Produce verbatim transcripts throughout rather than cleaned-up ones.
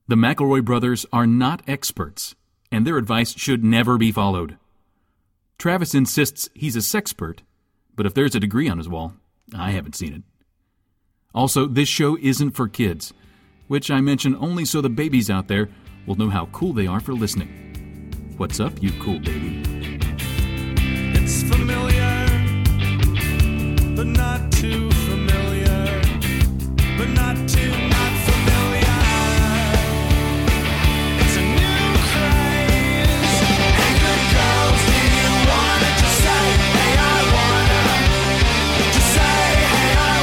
The McElroy brothers are not experts, and their advice should never be followed. Travis insists he's a sexpert, but if there's a degree on his wall, I haven't seen it. Also, this show isn't for kids, which I mention only so the babies out there will know how cool they are for listening. What's up, you cool baby? It's familiar, but not too familiar, but not too not familiar. It's a new craze. Hey, good girls, do you wanna just say, hey, I wanna? Just say, hey, I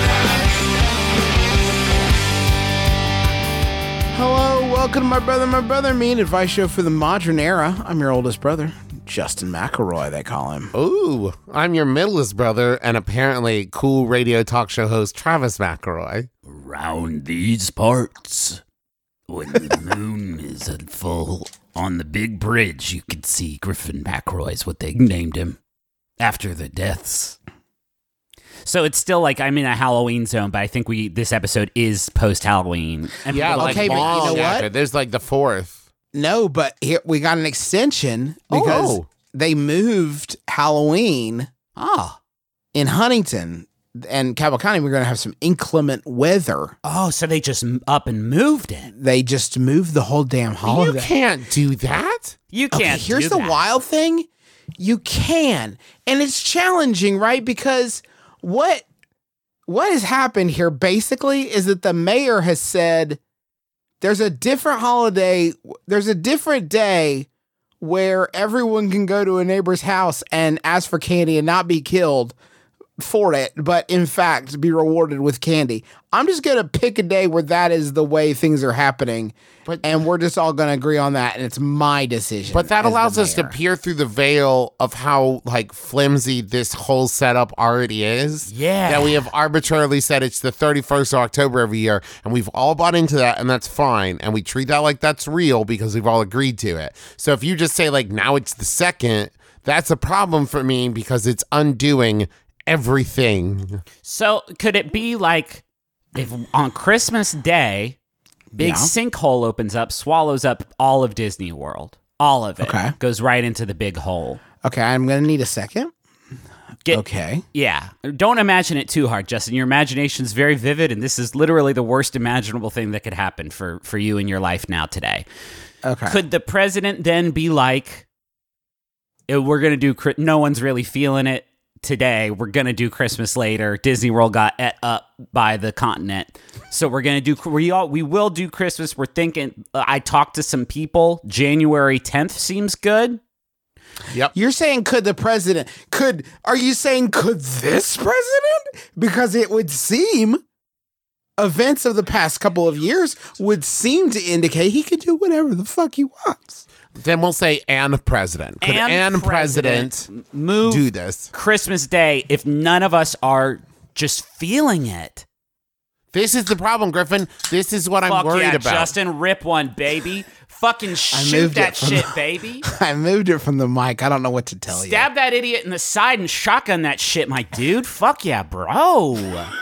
wanna. Hello, welcome to My Brother, My Brother, Me, an advice show for the modern era. I'm your oldest brother, Justin McElroy, they call him. Ooh, I'm your middlest brother and apparently cool radio talk show host Travis McElroy. Around these parts, when the moon is at full on the big bridge, you can see Griffin McElroy is what they named him after the deaths. So it's still like I'm in a Halloween zone, but I think we this episode is post-Halloween. And Yeah, people- like Okay, but you long know what? after. There's like the fourth. No, but here we got an extension because Oh. they moved Halloween oh, in Huntington and Cabell County. We're going to have some inclement weather. oh, so they just m- up and moved it. They just moved the whole damn You holiday. can't do that. You Okay, can't. here's do the that. wild thing. You can. And it's challenging, right? Because what what has happened here basically is that the mayor has said there's a different holiday, there's a different day where everyone can go to a neighbor's house and ask for candy and not be killed for it, but in fact be rewarded with candy. I'm just going to pick a day where that is the way things are happening. But- and we're just all going to agree on that, and it's my decision. But that as the allows us to mayor. peer through the veil of how like flimsy this whole setup already is. Yeah. That we have arbitrarily said it's the thirty-first of October every year, and we've all bought into that, and that's fine. And we treat that like that's real because we've all agreed to it. So if you just say like now it's the second, that's a problem for me because it's undoing everything. So could it be like if on Christmas Day, big Yeah. sinkhole opens up, swallows up all of Disney World, all of it, Okay. goes right into the big hole. Okay, I'm going to need a second. Get, Okay. Yeah. Don't imagine it too hard, Justin. Your imagination's very vivid, and this is literally the worst imaginable thing that could happen for, for you in your life now today. Okay. Could the president then be like, "Eh, we're going to do, Chri- no one's really feeling it today. We're going to do Christmas later. Disney World got et up by the continent. So we're going to do, we all, we will do Christmas. We're thinking, uh, I talked to some people. January tenth seems good. Yep. You're saying could the president, could, are you saying could this president? Because it would seem, events of the past couple of years would seem to indicate he could do whatever the fuck he wants. Then we'll say and president. Could And and president, president move do this? Christmas Day if none of us are just feeling it. This is the problem, Griffin. This is what I'm Fuck worried yeah, about. Justin, rip one, baby. Fucking shoot moved that it from shit, the- baby. I moved it from the mic. I don't know what to tell you. Stab that idiot in the side and shotgun that shit, my dude. Fuck yeah, bro.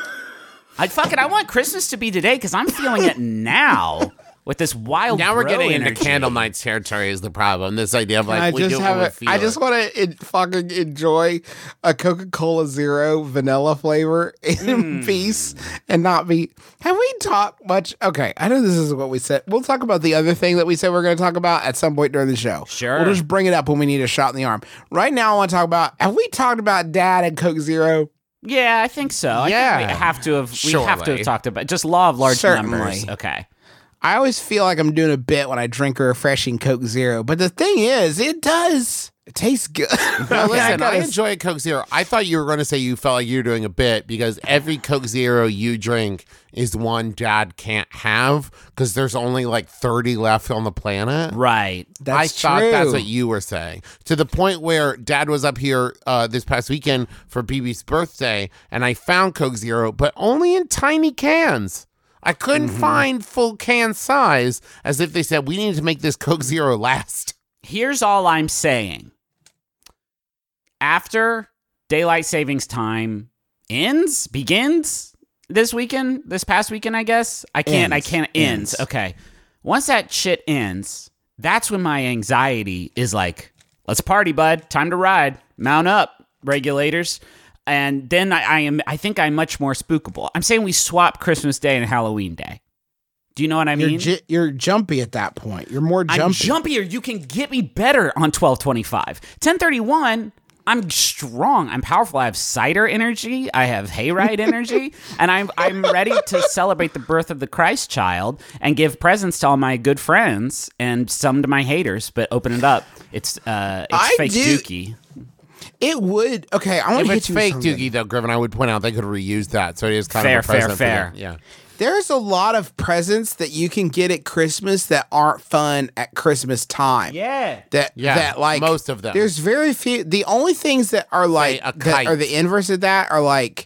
I fucking I want Christmas to be today because I'm feeling it now with this wild. Now we're bro getting energy. into candle nights territory is the problem. This idea of like I we just do have what we it. feel I just it. want to fucking enjoy a Coca-Cola Zero vanilla flavor in Mm. peace and not be. Have we talked much? Okay, I know this is what we said. We'll talk about the other thing that we said we're going to talk about at some point during the show. Sure. We'll just bring it up when we need a shot in the arm. Right now, I want to talk about. Have we talked about Dad and Coke Zero? Yeah, I think so. I Yeah. think we have to have. We have to Surely. have talked about just law of large Certainly. numbers. Okay. I always feel like I'm doing a bit when I drink a refreshing Coke Zero, but the thing is, it does. It tastes good. Now, I listen, I gotta- enjoy a Coke Zero. I thought you were going to say you felt like you were doing a bit because every Coke Zero you drink is one Dad can't have because there's only like thirty left on the planet. Right. That's I thought true. that's what you were saying. To the point where Dad was up here uh, this past weekend for B B's birthday, and I found Coke Zero, but only in tiny cans. I couldn't Mm-hmm. find full can size, as if they said, we need to make this Coke Zero last. Here's all I'm saying. After daylight savings time ends, begins this weekend, this past weekend, I guess. I can't, I Ends. can't, ends. Ends. Okay. Once that shit ends, that's when my anxiety is like, let's party, bud. Time to ride. Mount up, regulators. And then I, I am. I think I'm much more spookable. I'm saying we swap Christmas Day and Halloween Day. Do you know what I You're mean? j- you're jumpy at that point. You're more jumpy. I'm jumpier. You can get me better on twelve twenty-five. ten thirty-one, I'm strong. I'm powerful. I have cider energy. I have hayride energy. And I'm I'm ready to celebrate the birth of the Christ child and give presents to all my good friends and some to my haters, but open it up. It's uh it's I fake do- dookie. It would. Okay, I want If to hit it's you with fake something. Doogie, though, Griffin, I would point out they could reuse that. So it is kind Fair, of a fair, present. for fair. them. Yeah. There's a lot of presents that you can get at Christmas that aren't fun at Christmas time. Yeah. That Yeah, that like most of them. There's very few. The only things that are like a that are kite. the inverse of that are like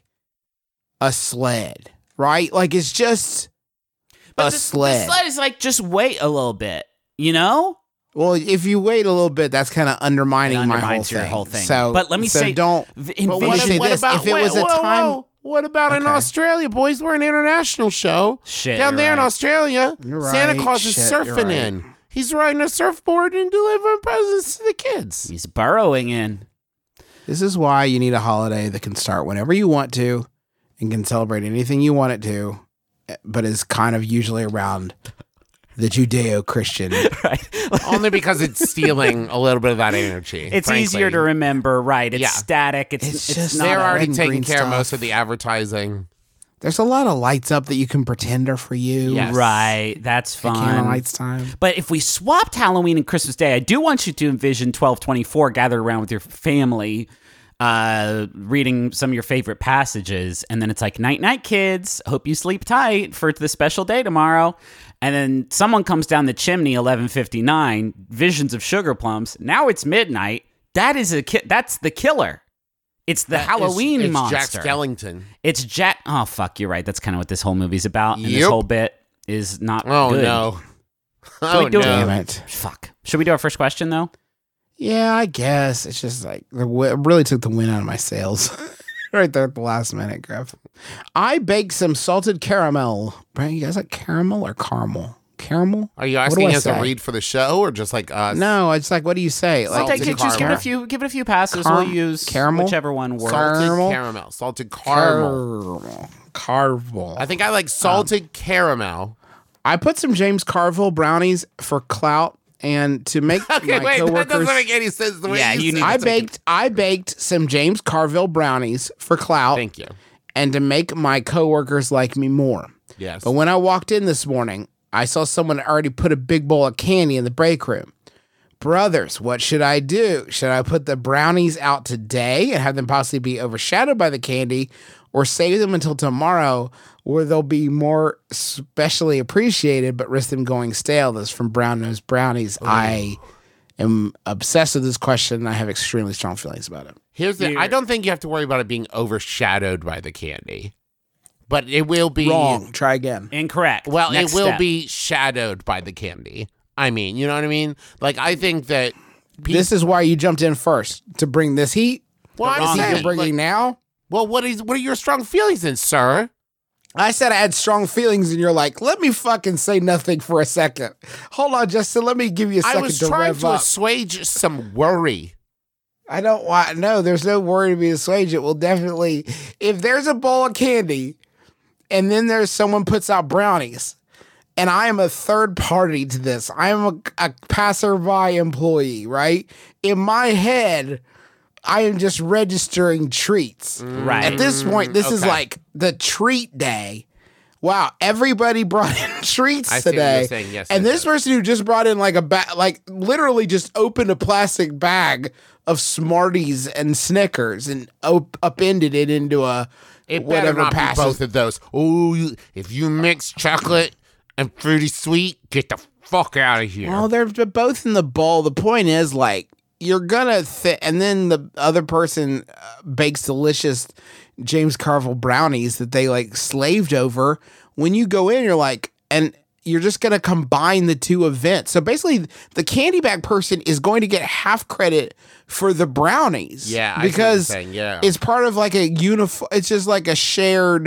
a sled, right? Like it's just But a the, sled. The sled is like just wait a little bit, you know? Well, if you wait a little bit, that's kind of undermining It my whole undermines thing. your whole thing. So, But let me so say- don't. v- But let me envision- say what this: about if it was wait, a whoa, time, whoa. What about in Okay. Australia, boys? We're an international show. Shit, Down you're there in right. Australia, You're Santa right. Claus is Shit, you're surfing right. in. He's riding a surfboard and delivering presents to the kids. He's burrowing in. this is why you need a holiday that can start whenever you want to, and can celebrate anything you want it to, but is kind of usually around the Judeo-Christian. Right. Only because it's stealing a little bit of that energy. It's frankly. easier to remember, right? It's Yeah. static. It's, It's it's, just- not. They're red already and taking green care of stuff. most of the advertising. There's a lot of lights up that you can pretend are for you. Yes. Right. That's At fun. Candle Lights time. But if we swapped Halloween and Christmas Day, I do want you to envision twelve twenty-four gathered around with your family, uh, reading some of your favorite passages. And then it's like, night, night, kids. Hope you sleep tight for the special day tomorrow. And then someone comes down the chimney, eleven fifty-nine, visions of sugar plums. Now it's midnight. That is a ki- That's the killer. It's the Halloween it's, it's monster. Jack Skellington. It's Jack. Oh, fuck, you're right. That's kind of what this whole movie's about. And this Yep. whole bit is not Oh, good. no. we Oh, do it? no. Damn it. Fuck. Should we do our first question, though? Yeah, I guess. It's just like, it w- really took the wind out of my sails. Right there at the last minute, Griff. I baked some salted caramel. Right? You guys like caramel or caramel? Caramel? Are you What do asking I us to say? read for the show or just like us? No, it's like, what do you say? Like, Like, take, is it just give it a caramel? few. Give it a few passes. Car- we'll use caramel? whichever one works. Car- Salted Caramel? caramel. Salted caramel. Caramel. Carvel. I think I like salted caramel. I put some James Carville brownies for clout and to make Okay, my wait, that coworkers. doesn't make any sense the way Yeah, you, you said need it. I to baked. I baked some James Carville brownies for clout Thank you. and to make my coworkers like me more. Yes. But when I walked in this morning, I saw someone already put a big bowl of candy in the break room. Brothers, what should I do? Should I put the brownies out today and have them possibly be overshadowed by the candy, or save them until tomorrow where they'll be more specially appreciated but risk them going stale? This is from Brown Nose Brownies. I am obsessed with this question and I have extremely strong feelings about it. Here's the I don't think you have to worry about it being overshadowed by the candy. But it will be Wrong. Try again. Incorrect. Well, Next it will step. be shadowed by the candy. I mean, you know what I mean? Like I think that pe- This is why you jumped in first, to bring this heat. well, This I'm heat saying, you're bringing like, now. well, what is what are your strong feelings then, sir? I said I had strong feelings, and you're like, let me fucking say nothing for a second. Hold on, Justin. Let me give you a I second was to trying rev to up. assuage some worry. I don't want, no, there's no worry to be assuaged. It will definitely, if there's a bowl of candy, and then there's someone puts out brownies, and I am a third party to this, I am a, a passerby employee, right? In my head, I am just registering treats. Right. At this point, this is okay. like the treat day. Wow, everybody brought in treats I see what today. you're saying, yes, and yes, this yes. person who just brought in like a bag, like literally just opened a plastic bag of Smarties and Snickers and op- upended it into a It better whatever not passes. be both of those. Oh, you, if you mix chocolate and fruity sweet, get the fuck out of here. Well, they're they're both in the bowl. The point is, like, you're gonna th- and then the other person uh, bakes delicious James Carville brownies that they like slaved over. When you go in, you're like, and you're just gonna combine the two events. So basically, the candy bag person is going to get half credit for the brownies. Yeah, I see what you're because saying, yeah. it's part of like a uniform. It's just like a shared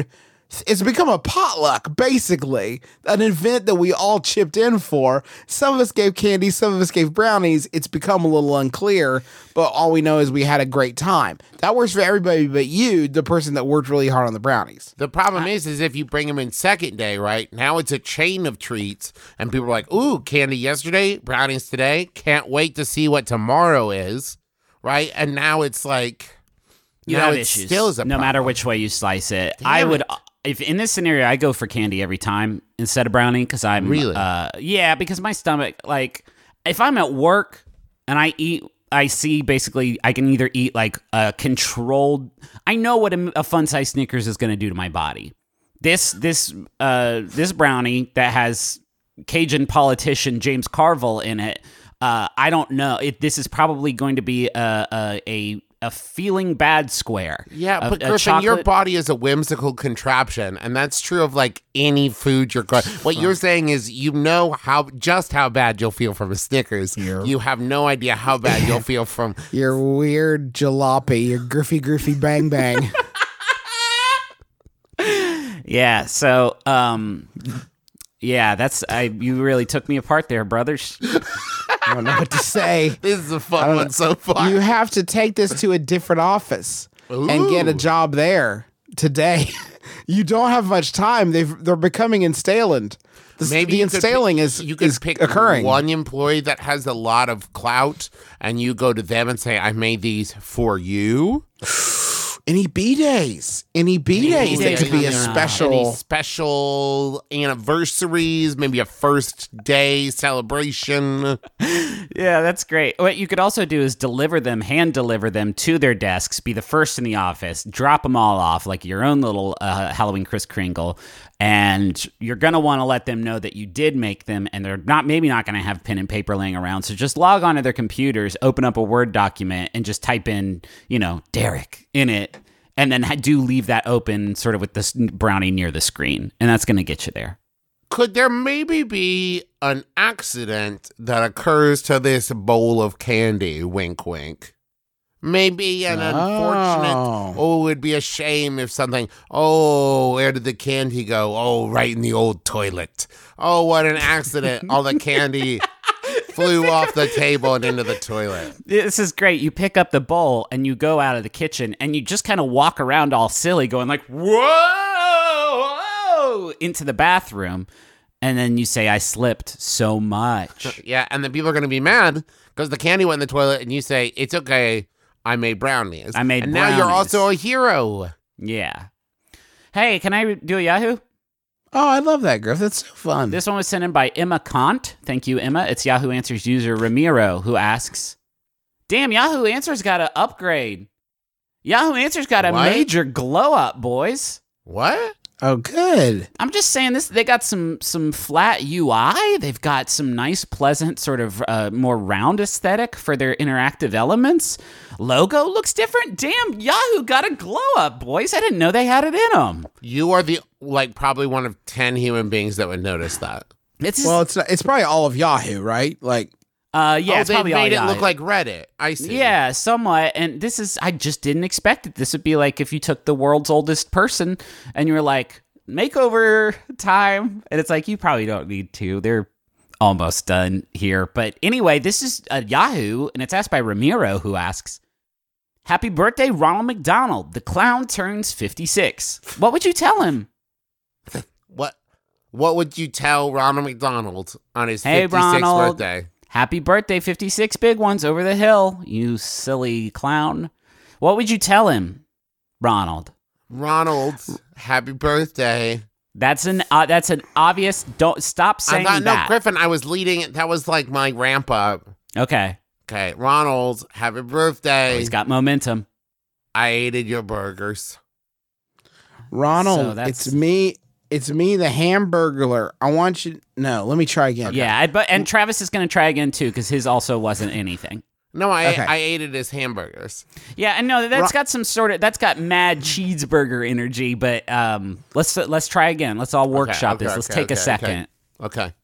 it's become a potluck, basically, an event that we all chipped in for. Some of us gave candy, some of us gave brownies. It's become a little unclear, but all we know is we had a great time. That works for everybody but you, the person that worked really hard on the brownies. The problem is, is if you bring them in second day, right? Now it's a chain of treats, and people are like, ooh, candy yesterday, brownies today. Can't wait to see what tomorrow is, right? And now it's like, You now have it issues, still is a no matter problem. which way you slice it. Damn I would, it. if in this scenario, I go for candy every time instead of brownie because I'm Really? uh, yeah, because my stomach, like, if I'm at work and I eat, I see basically I can either eat like a controlled. I know what a, a fun size Snickers is going to do to my body. This this uh this brownie that has Cajun politician James Carville in it. Uh, I don't know. It, this is probably going to be a a a, a feeling bad square. Yeah, A- but a Griffin, your chocolate- body is a whimsical contraption, and that's true of like any food you're going. What you're saying is, you know how just how bad you'll feel from a Snickers. You have no idea how bad you'll feel from. Your weird jalopy, your griffy, griffy, bang, bang. Yeah. So, um, yeah, that's I. You really took me apart there, brothers. I don't know what to say. This is a fun one so far. You have to take this to a different office and get a Ooh. job there today. You don't have much time. They've they're becoming instaling. The, Maybe the you could installing pick- is you could is pick occurring. one employee that has a lot of clout, and you go to them and say, "I made these for you." Any B days, any B days that days, could be a yeah. special. Any special anniversaries, maybe a first day celebration. Yeah, that's great. What you could also do is deliver them, hand deliver them to their desks, be the first in the office, drop them all off like your own little uh, Halloween Kris Kringle, and you're going to want to let them know that you did make them, and they're not maybe not going to have pen and paper laying around, so just log onto their computers, open up a Word document, and just type in, you know, Derek in it, and then ha- do leave that open sort of with this brownie near the screen, and that's going to get you there. Could there maybe be an accident that occurs to this bowl of candy? Wink, wink. Maybe an unfortunate. Oh, it would be a shame if something. Oh, where did the candy go? Oh, right in the old toilet. Oh, what an accident. All the candy flew off the table and into the toilet. This is great. You pick up the bowl and you go out of the kitchen and you just kind of walk around all silly going like, whoa, whoa, into the bathroom. And then you say, I slipped so much. Yeah, and then people are going to be mad because the candy went in the toilet, and you say, it's okay, I made brownies. I made And now you're brownies. also a hero. Yeah. Hey, can I do a Yahoo? Oh, I love that, Griff. That's so fun. This one was sent in by Emma Kant. Thank you, Emma. It's Yahoo Answers user Ramiro who asks, damn, Yahoo Answers got an upgrade. Yahoo Answers got a What? major glow up, boys. What? oh, good. I'm just saying this. They got some some flat U I. They've got some nice, pleasant, sort of uh, more round aesthetic for their interactive elements. Logo looks different. Damn, Yahoo got a glow up, boys. I didn't know they had it in them. You are the, like, probably one of ten human beings that would notice that. It's Well, it's not, it's probably all of Yahoo, right? Like, uh, yeah, oh, it's they probably all made it Yahoo. look like Reddit. I see. Yeah, somewhat. And this is, I just didn't expect it. This would be like if you took the world's oldest person and you were like, makeover time. And it's like, you probably don't need to. They're almost done here. But anyway, this is a Yahoo, and it's asked by Ramiro, who asks, happy birthday, Ronald McDonald. The clown turns fifty-six. What would you tell him? What What would you tell Ronald McDonald on his Hey, fifty-sixth Ronald. birthday? Happy birthday, fifty-six big ones over the hill, you silly clown. What would you tell him, Ronald? Ronald, happy birthday. That's an uh, that's an obvious. Don't stop I'm saying not, no, that. Griffin, I was leading it. That was like my ramp up. Okay, Okay, Ronald, happy birthday. he's got momentum. I hated your burgers. Ronald, So that's- it's me. It's me, the Hamburglar. I want you. No, let me try again. Yeah, I, but and Travis is going to try again too because his also wasn't anything. No, I Okay. I hated his hamburgers. Yeah, and no, that's Ro- got some sort of that's got mad cheeseburger energy. But um, let's let's try again. Let's all workshop okay, this. Let's okay, take a okay, second. okay. Okay.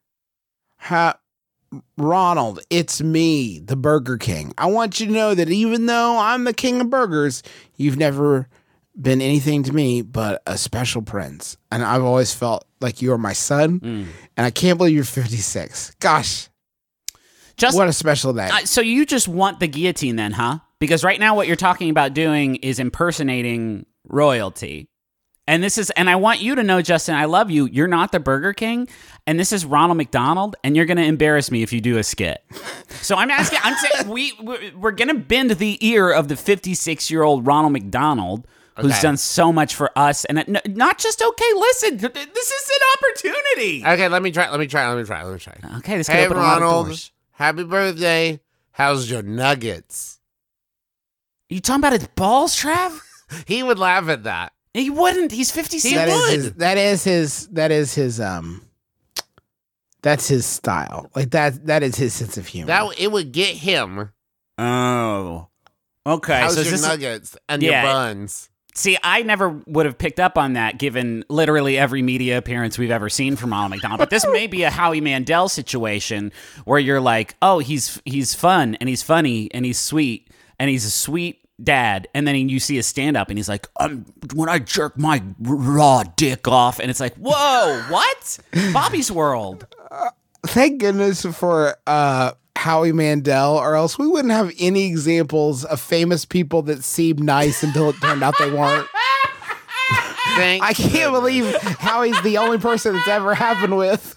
Ha- Ronald, it's me, the Burger King. I want you to know that even though I'm the king of burgers, you've never been anything to me but a special prince. And I've always felt like you are my son. Mm. And I can't believe you're fifty-six. Gosh, Just what a special day. uh, so you just want the guillotine then, huh? Because right now what you're talking about doing is impersonating royalty. And this is, and I want you to know, Justin, I love you. You're not the Burger King, and this is Ronald McDonald, and you're going to embarrass me if you do a skit. So I'm asking, I'm saying we we're, we're going to bend the ear of the fifty-six-year-old Ronald McDonald, who's Okay. done so much for us, and it, n- not just okay. Listen, this is an opportunity. Okay, let me try. Let me try. Let me try. Let me try. Okay, this could Hey, open a lot of Ronald. doors. Happy birthday. How's your nuggets? You talking about his balls, Trav? He would laugh at that. He wouldn't. He's fifty-six. that is would. his, that is his that is his um that's his style. Like that that is his sense of humor. That it would get him. Oh. Okay. How's so your this is- nuggets and Yeah. your buns? see, I never would have picked up on that given literally every media appearance we've ever seen from Ronald McDonald. But this may be a Howie Mandel situation where you're like, oh, he's he's fun and he's funny and he's sweet and he's a sweet dad. And then you see a stand up and he's like, um, when I jerk my raw dick off. And it's like, whoa, what? Bobby's World. Thank goodness for uh Howie Mandel, or else we wouldn't have any examples of famous people that seemed nice until it turned out they weren't. Thank I can't believe Howie's the only person it's ever happened with.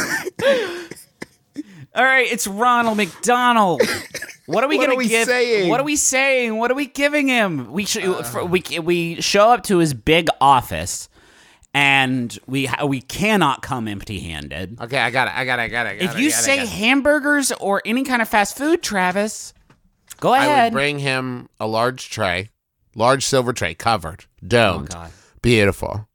All right, it's Ronald McDonald. What are we What gonna are we give? saying? What are we saying? What are we giving him? We sh- for, we we show up to his big office, and we ha- we cannot come empty-handed. Okay, I got it. I got it. I got it. I got If it, you I got it, I say got it. hamburgers or any kind of fast food, Travis, go I ahead. would bring him a large tray, large silver tray, covered, oh domed, God. beautiful.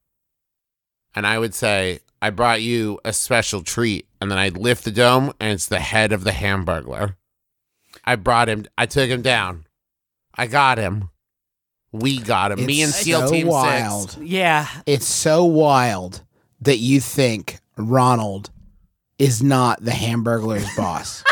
And I would say, I brought you a special treat. And then I'd lift the dome, and it's the head of the Hamburglar. I brought him, I took him down. I got him. We got him. Me and It's SEAL so Team wild. Six. Yeah. It's so wild that you think Ronald is not the Hamburglar's boss.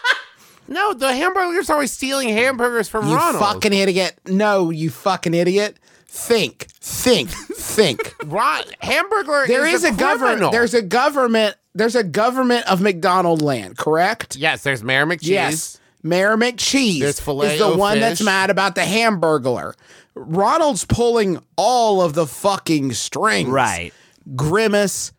No, the Hamburglar's always stealing hamburgers from You Ronald. fucking idiot. No, you fucking idiot. Think, think, think. Ron, Hamburglar There is, is a, government. criminal. There's a government. There's a government of McDonald land, correct? Yes, there's Mayor McCheese. Yes. Mayor McCheese There's is the Filet-O one that's fish. mad about the Hamburglar. Ronald's pulling all of the fucking strings. Right. Grimace,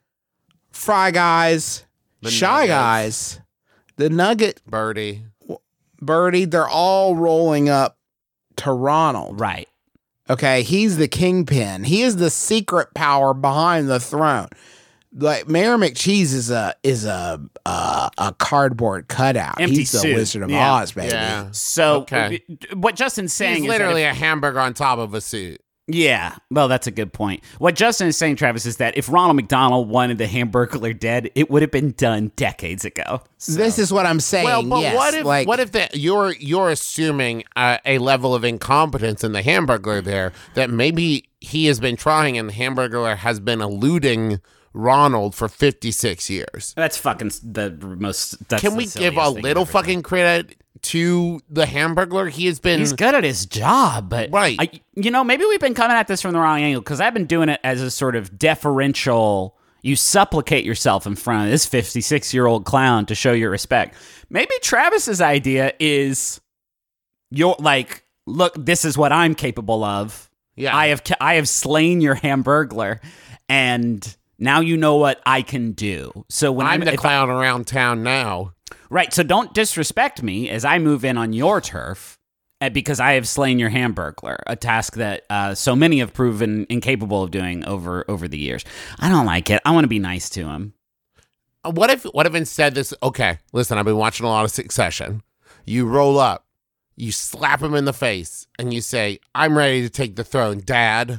Fry Guys, The Shy Nuggets. Guys, the Nugget, Birdie. Birdie, they're all rolling up to Ronald. Right. Okay, he's the kingpin. He is the secret power behind the throne. Like Mayor McCheese is a is a uh, a cardboard cutout. Empty he's the suit. Wizard of Yeah. Oz, baby. Yeah. So Okay. what Justin's saying He's is that literally if- a hamburger on top of a suit. Yeah, well, that's a good point. What Justin is saying, Travis, is that if Ronald McDonald wanted the Hamburglar dead, it would have been done decades ago. This is what I'm saying. Well, but yes, what if like, what if the, you're you're assuming uh, a level of incompetence in the Hamburglar there that maybe he has been trying and the Hamburglar has been eluding Ronald for fifty-six years. That's fucking s- the most. That's Can the we give silliest a thing little I've ever fucking credit to the Hamburglar? He has been He's good at his job, but Right. I, you know, maybe we've been coming at this from the wrong angle because I've been doing it as a sort of deferential. You supplicate yourself in front of this fifty-six-year-old clown to show your respect. Maybe Travis's idea is, you're like, look, this is what I'm capable of. Yeah. I have, ca- I have slain your Hamburglar, and now you know what I can do. So when I'm I'm, the if clown around town now. Right, so don't disrespect me as I move in on your turf uh, because I have slain your Hamburglar, a task that uh, so many have proven incapable of doing over over the years. I don't like it. I want to be nice to him. Uh, What if what if instead this okay, listen, I've been watching a lot of Succession. You roll up, you slap him in the face, and you say, I'm ready to take the throne, Dad.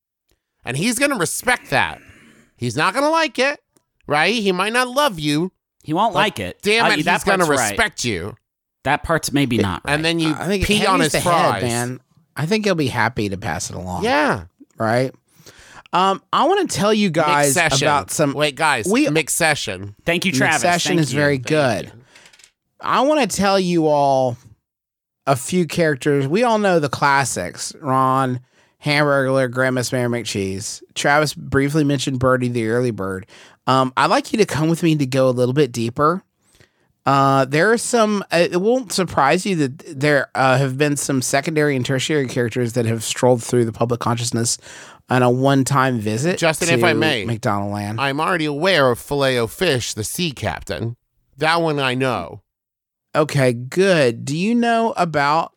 And he's gonna respect that. He's not gonna like it, right? He might not love you. He won't but like it. Damn Uh, it, that he's gonna part's right. respect you. That part's maybe not right. And then you I think pee head on needs his to head, fries. man. I think he'll be happy to pass it along. Yeah. Right. Um, I want to tell you guys McSession. about some. Wait, guys, we- McSession. Thank you, Travis. Succession Thank is you. very good. I want to tell you all a few characters. We all know the classics: Ron, Hamburglar, Grimace, Mayor McCheese. Travis briefly mentioned Birdie the early bird. Um, I'd like you to come with me to go a little bit deeper. Uh, there are some, uh, it won't surprise you that there uh, have been some secondary and tertiary characters that have strolled through the public consciousness on a one-time visit. Justin, to if I may, McDonald Land. I'm already aware of Filet-O-Fish, the sea captain. That one I know. Okay, good. Do you know about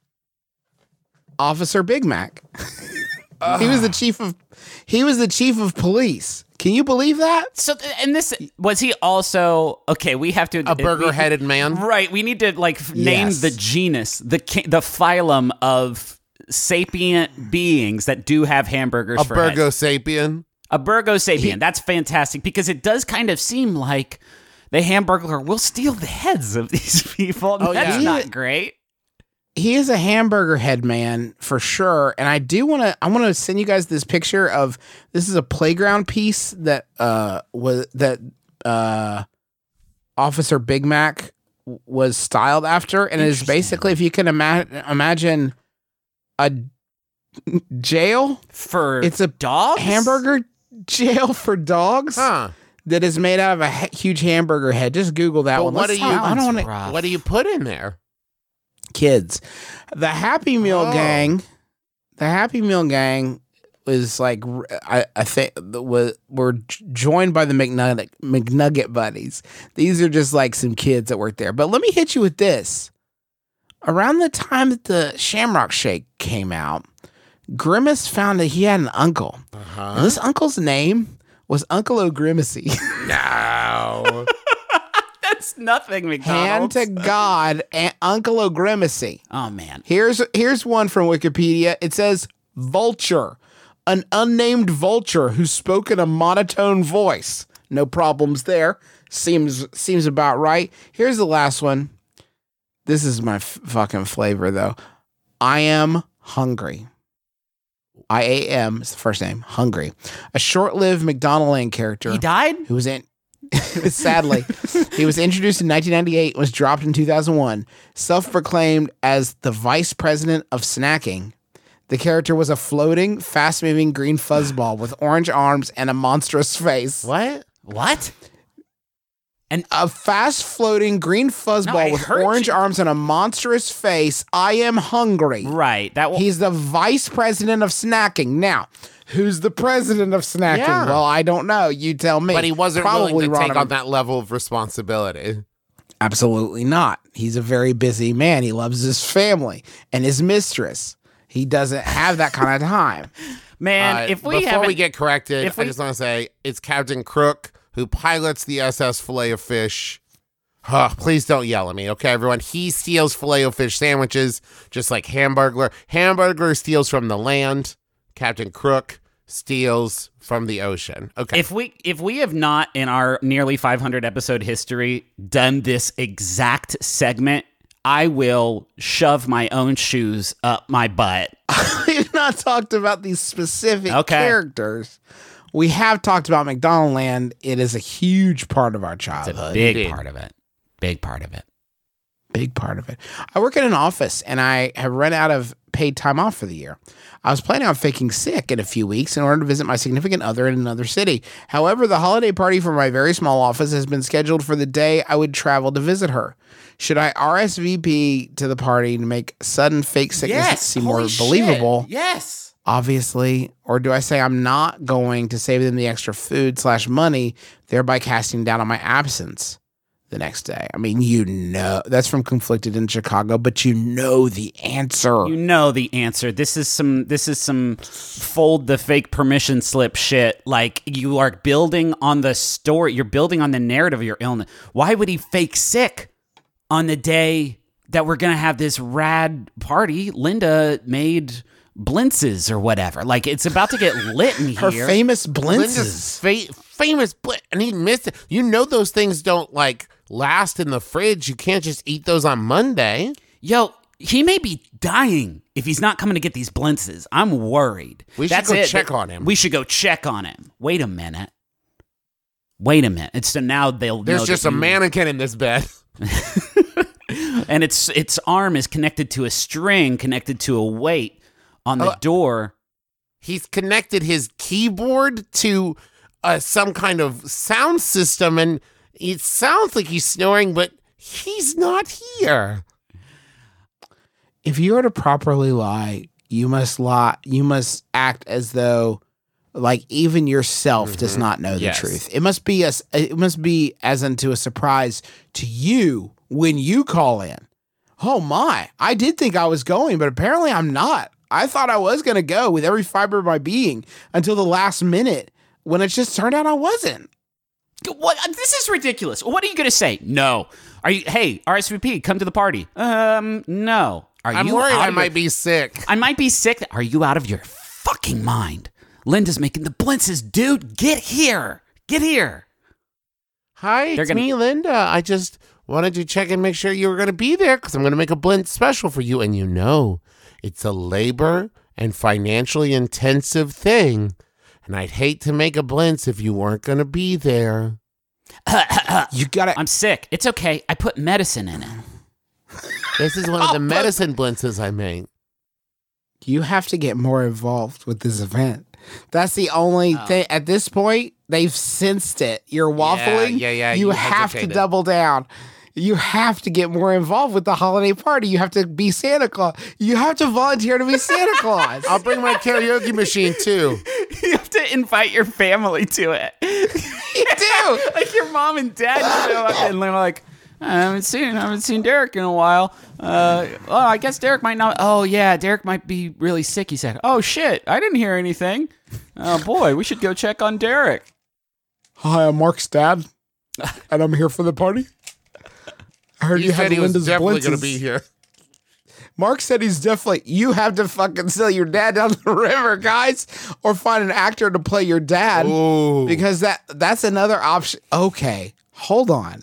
Officer Big Mac? He was the chief of he was the chief of police. Can you believe that? So, and this was he also okay? We have to A burger-headed man. right? We need to like f- name Yes. the genus, the ki- the phylum of sapient beings that do have hamburgers. A for heads. Burgo sapien. A Burgo sapien. That's fantastic because it does kind of seem like the Hamburglar will steal the heads of these people. Oh, That's yeah. not great. He is a hamburger head man for sure. And I do want to I want to send you guys this picture of this is a playground piece that uh was that uh Officer Big Mac w- was styled after, and it is basically, if you can ima- imagine a jail, For it's a dogs. hamburger jail for dogs Huh. that is made out of a he- huge hamburger head. Just Google that But one. what Let's do you- talk- I don't want to rough. What do you put in there? kids. The Happy Meal Oh. gang, the Happy Meal gang was like r- I, I think was were j- joined by the McNugget McNugget buddies. These are just like some kids that work there. But let me hit you with this. Around the time that the Shamrock Shake came out, Grimace found that he had an uncle. Uh-huh. And this uncle's name was Uncle O'Grimacy. No. That's nothing, Hand McDonald's. to God, and Uncle O'Grimacy. Oh man. Here's here's one from Wikipedia. It says vulture, an unnamed vulture who spoke in a monotone voice. No problems there. Seems seems about right. Here's the last one. This is my f- fucking flavor though. I am hungry. I A M is the first name. Hungry. A short-lived McDonald Land character He died? who was in sadly he was introduced in nineteen ninety-eight and was dropped in two thousand one. Self-proclaimed as the vice president of snacking, the character was a floating, fast-moving green fuzzball with orange arms and a monstrous face. What? What? A fast-floating green No, I fuzzball with heard orange you. arms and a monstrous face. I am hungry. Right. That will He's the vice president of snacking. Now, who's the president of snacking? Yeah. Well, I don't know. You tell me. But he wasn't Probably willing to Ron take Em- on that level of responsibility. Absolutely not. He's a very busy man. He loves his family and his mistress. He doesn't have that kind of time. man, Uh, if we before haven't we get corrected, if I we- just want to say it's Captain Crook who pilots the S S Filet-O-Fish. Huh, please don't yell at me, okay, everyone? He steals Filet-O-Fish sandwiches, just like Hamburglar. Hamburglar steals from the land. Captain Crook steals from the ocean. Okay. If we if we have not in our nearly five hundred episode history done this exact segment, I will shove my own shoes up my butt. We've not talked about these specific Okay. characters. We have talked about McDonald Land. It is a huge part of our It's a childhood. big Indeed. part of it. Big part of it. Big part of it. I work in an office and I have run out of paid time off for the year. I was planning on faking sick in a few weeks in order to visit my significant other in another city. However, the holiday party for my very small office has been scheduled for the day I would travel to visit her. Should I R S V P to the party to make sudden fake sickness seem more believable? Yes. Obviously, or do I say I'm not going to save them the extra food slash money, thereby casting down on my absence the next day? I mean, you know, that's from Conflicted in Chicago, but you know the answer. You know the answer. This is some this is some fold the fake permission slip shit. Like you are building on the story, you're building on the narrative of your illness. Why would he fake sick on the day that we're gonna have this rad party? Linda made blintzes or whatever. Like it's about to get lit in Her here. famous Linda's blintzes. fa- famous, bl- and he missed it. You know those things don't like last in the fridge. You can't just eat those on Monday. Yo, he may be dying if he's not coming to get these blintzes. I'm worried. We should go check on him. We should go check on him. Wait a minute. Wait a minute. And so now they'll There's know just that a you- mannequin in this bed. and its its arm is connected to a string connected to a weight on the Uh, door. he's connected his keyboard to uh, some kind of sound system, and it sounds like he's snoring, but he's not here. If you are to properly lie, you must lie. You must act as though, like, even yourself does not know the Yes. truth. It must be as it must be as unto a surprise to you when you call in. Oh my! I did think I was going, but apparently I'm not. I thought I was going to go with every fiber of my being until the last minute, when it just turned out I wasn't. What? This is ridiculous. What are you going to say? No. Are you? Hey, R S V P, come to the party. Um, no. Are I'm you worried out I of might your- be sick. I might be sick. Are you out of your fucking mind? Linda's making the blintzes, dude. Get here. Get here. Hi, They're it's gonna- me, Linda. I just wanted to check and make sure you were going to be there because I'm going to make a blend special for you. And you know, it's a labor and financially intensive thing. And I'd hate to make a blintz if you weren't going to be there. You gotta. I'm sick. It's okay. I put medicine in it. This is one of the medicine blintzes I make. You have to get more involved with this event. That's the only Oh. thing. At this point, they've sensed it. You're waffling. yeah, yeah, You, you have to hesitated. double down. You have to get more involved with the holiday party. You have to be Santa Claus. You have to volunteer to be Santa Claus. I'll bring my karaoke machine too. You have to invite your family to it. You do. Like your mom and dad show up and they're like, I haven't seen I haven't seen Derek in a while. Uh, oh, I guess Derek might not. Oh yeah, Derek might be really sick. He said, "Oh shit, I didn't hear anything. Oh boy, we should go check on Derek." Hi, I'm Mark's dad, and I'm here for the party. I heard He you had said he was Linda's definitely going to blintzes. be here. Mark said he's definitely. You have to fucking sell your dad down the river, guys, or find an actor to play your dad. Ooh. Because that that's another option. Okay, hold on.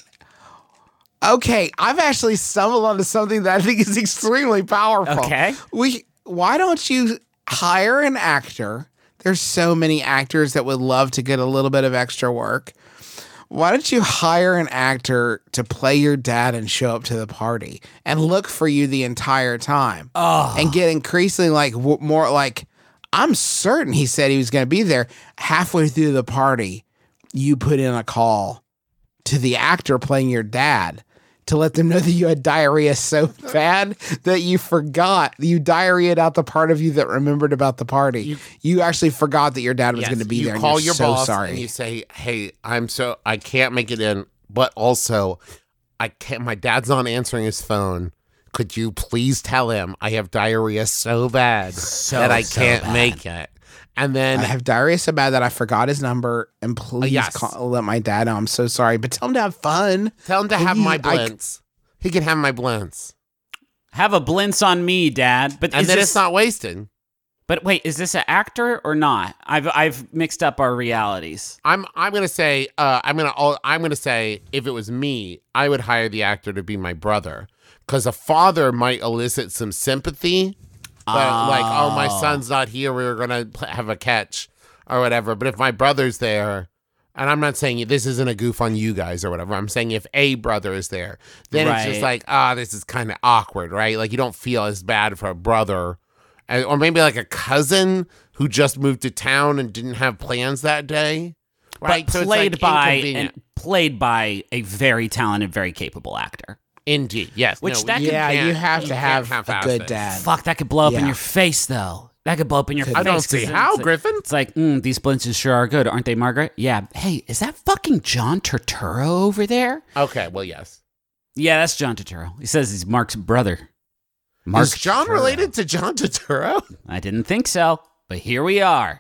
Okay, I've actually stumbled onto something that I think is extremely powerful. Okay. We why don't you hire an actor? There's so many actors that would love to get a little bit of extra work. Why don't you hire an actor to play your dad and show up to the party and look for you the entire time? Oh. And get increasingly like w- more like, I'm certain he said he was going to be there. Halfway through the party, you put in a call to the actor playing your dad to let them know that you had diarrhea so bad that you forgot. You diarrheaed out the part of you that remembered about the party. You, you actually forgot that your dad was Yes, going to be you there. and call you're your so boss sorry. and you say, "Hey, I'm so I can't make it in, but also I can't. My dad's not answering his phone. Could you please tell him I have diarrhea so bad So, that I so can't bad. make it?" And then I have diarrhea so bad that I forgot his number, and please yes. call, let my dad know. I'm so sorry, but tell him to have fun. tell him to have my Please, I- blintz. He can have my blintz, Have a blintz on me, Dad. But and is then this, it's not wasted. But wait, is this an actor or not? I've I've mixed up our realities. I'm I'm gonna say uh, I'm gonna I'll- I'm gonna say if it was me, I would hire the actor to be my brother because a father might elicit some sympathy, but like oh my son's not here, we're gonna pl- have a catch or whatever. But if my brother's there, and I'm not saying this isn't a goof on you guys or whatever, I'm saying if a brother is there, then it's just Right. like ah this is kind of awkward, right? Like you don't feel as bad for a brother. And- Or maybe like a cousin who just moved to town and didn't have plans that day, right? But So it's, played like, by inconvenient. and played by a very talented, very capable actor. Indeed, yes. Which no, that you could- Yeah, you can't- have to can't have a half-ass good it. dad. Fuck, that could blow up in Yeah. your face, though. That could blow up in your face. I don't 'cause see it's how, like- Griffin. It's like, mm, these blintzes sure are good, aren't they, Margaret? Yeah. Hey, is that fucking John Turturro over there? Okay, well, yes. Yeah, that's John Turturro. He says he's Mark's brother. Mark Is John Turturro. related to John Turturro? I didn't think so, but here we are.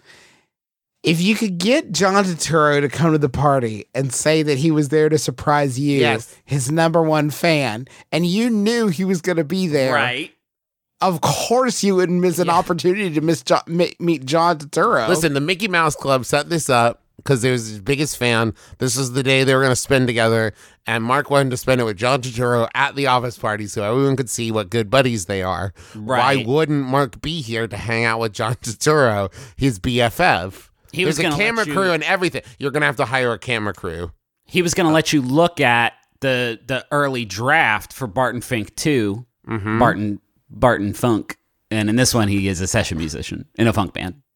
If you could get John Turturro to come to the party and say that he was there to surprise you, Yes. his number one fan, and you knew he was going to be there, Right. of course you wouldn't miss an opportunity to miss John, meet, meet John Turturro. Listen, the Mickey Mouse Club set this up because they was his biggest fan. This was the day they were going to spend together, and Mark wanted to spend it with John Turturro at the office party so everyone could see what good buddies they are. Why Right. wouldn't Mark be here to hang out with John Turturro, his B F F? He was There's a gonna let camera you- crew and everything. You're going to have to hire a camera crew. He was going to let you look at the the early draft for Barton Fink two, Mm-hmm. Barton Barton Funk, and in this one he is a session musician in a funk band.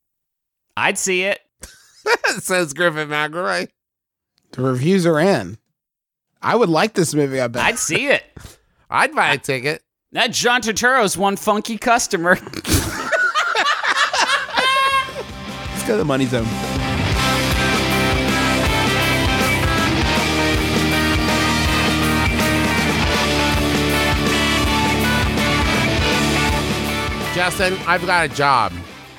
I'd see it. Says Griffin McElroy. The reviews are in. I would like this movie, I bet. I'd see it. I'd buy a ticket. That John Turturro's one funky customer. Let's go to the money zone. Justin, I've got a job.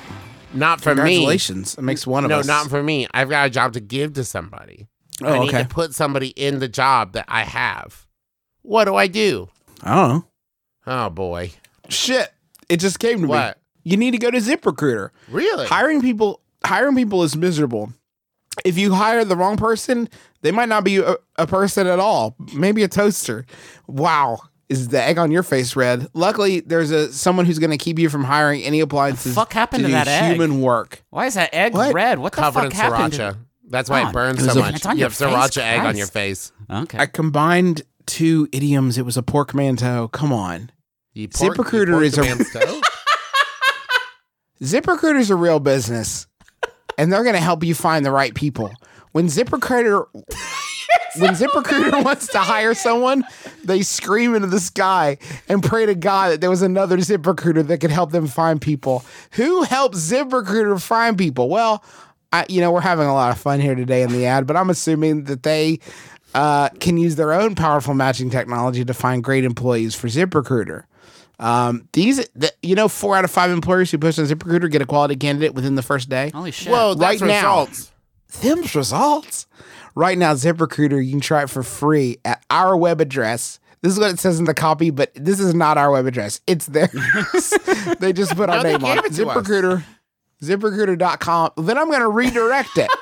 Not for me. Congratulations. It makes one of No, us. not for me. I've got a job to give to somebody. Oh, I need okay. to put somebody in the job that I have. What do I do? I don't know. Oh, boy. Shit. It just came to What? me. You need to go to ZipRecruiter. Really? Hiring people hiring people is miserable. If you hire the wrong person, they might not be a, a person at all. Maybe a toaster. Wow. Is the egg on your face red? Luckily, there's a someone who's going to keep you from hiring any appliances. fuck happened to do that egg? human work. Why is that egg What? red? What the Covered fuck in happened? sriracha. to- That's why Oh, it burns it was so a- much. It's on You your have face? sriracha egg on Christ. your face. Okay. I combined two idioms. It was a portmanteau. Come on. You pork, ZipRecruiter you pork is the a- man's toe? ZipRecruiter's a real business, and they're going to help you find the right people. When ZipRecruiter, when ZipRecruiter wants to hire someone, they scream into the sky and pray to God that there was another ZipRecruiter that could help them find people. Who helps ZipRecruiter find people? Well, I, you know, we're having a lot of fun here today in the ad, but I'm assuming that they uh, can use their own powerful matching technology to find great employees for ZipRecruiter. Um, these, the, you know, four out of five employers who post on ZipRecruiter get a quality candidate within the first day. Holy shit. Whoa, that's Right now. results. Them's results. Right now, ZipRecruiter, you can try it for free at our web address. This is what it says in the copy, but this is not our web address. It's theirs. They just put our No, they name on gave it. it to us. ZipRecruiter, ZipRecruiter dot com. Then I'm going to redirect it.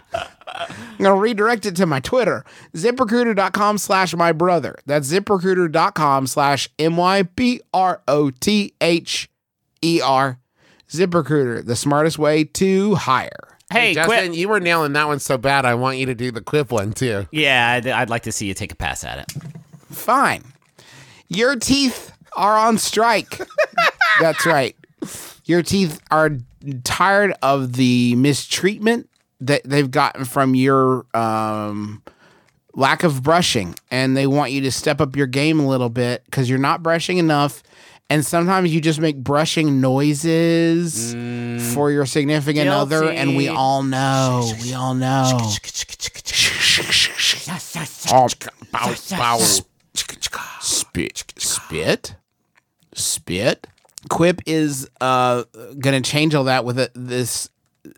I'm going to redirect it to my Twitter. ZipRecruiter.com slash my brother. That's ZipRecruiter.com slash M Y B R O T H E R. ZipRecruiter, the smartest way to hire. Hey, Justin, quit. you were nailing that one so bad. I want you to do the quip one too. Yeah, I'd, I'd like to see you take a pass at it. Fine. Your teeth are on strike. That's right. Your teeth are tired of the mistreatment that they've gotten from your um, lack of brushing, and they want you to step up your game a little bit because you're not brushing enough. And sometimes you just make brushing noises for your significant other, and we Guilty. all know. We all know. Oh, Bow, bow. Spit. Spit. Spit. Quip is uh, going to change all that with a, this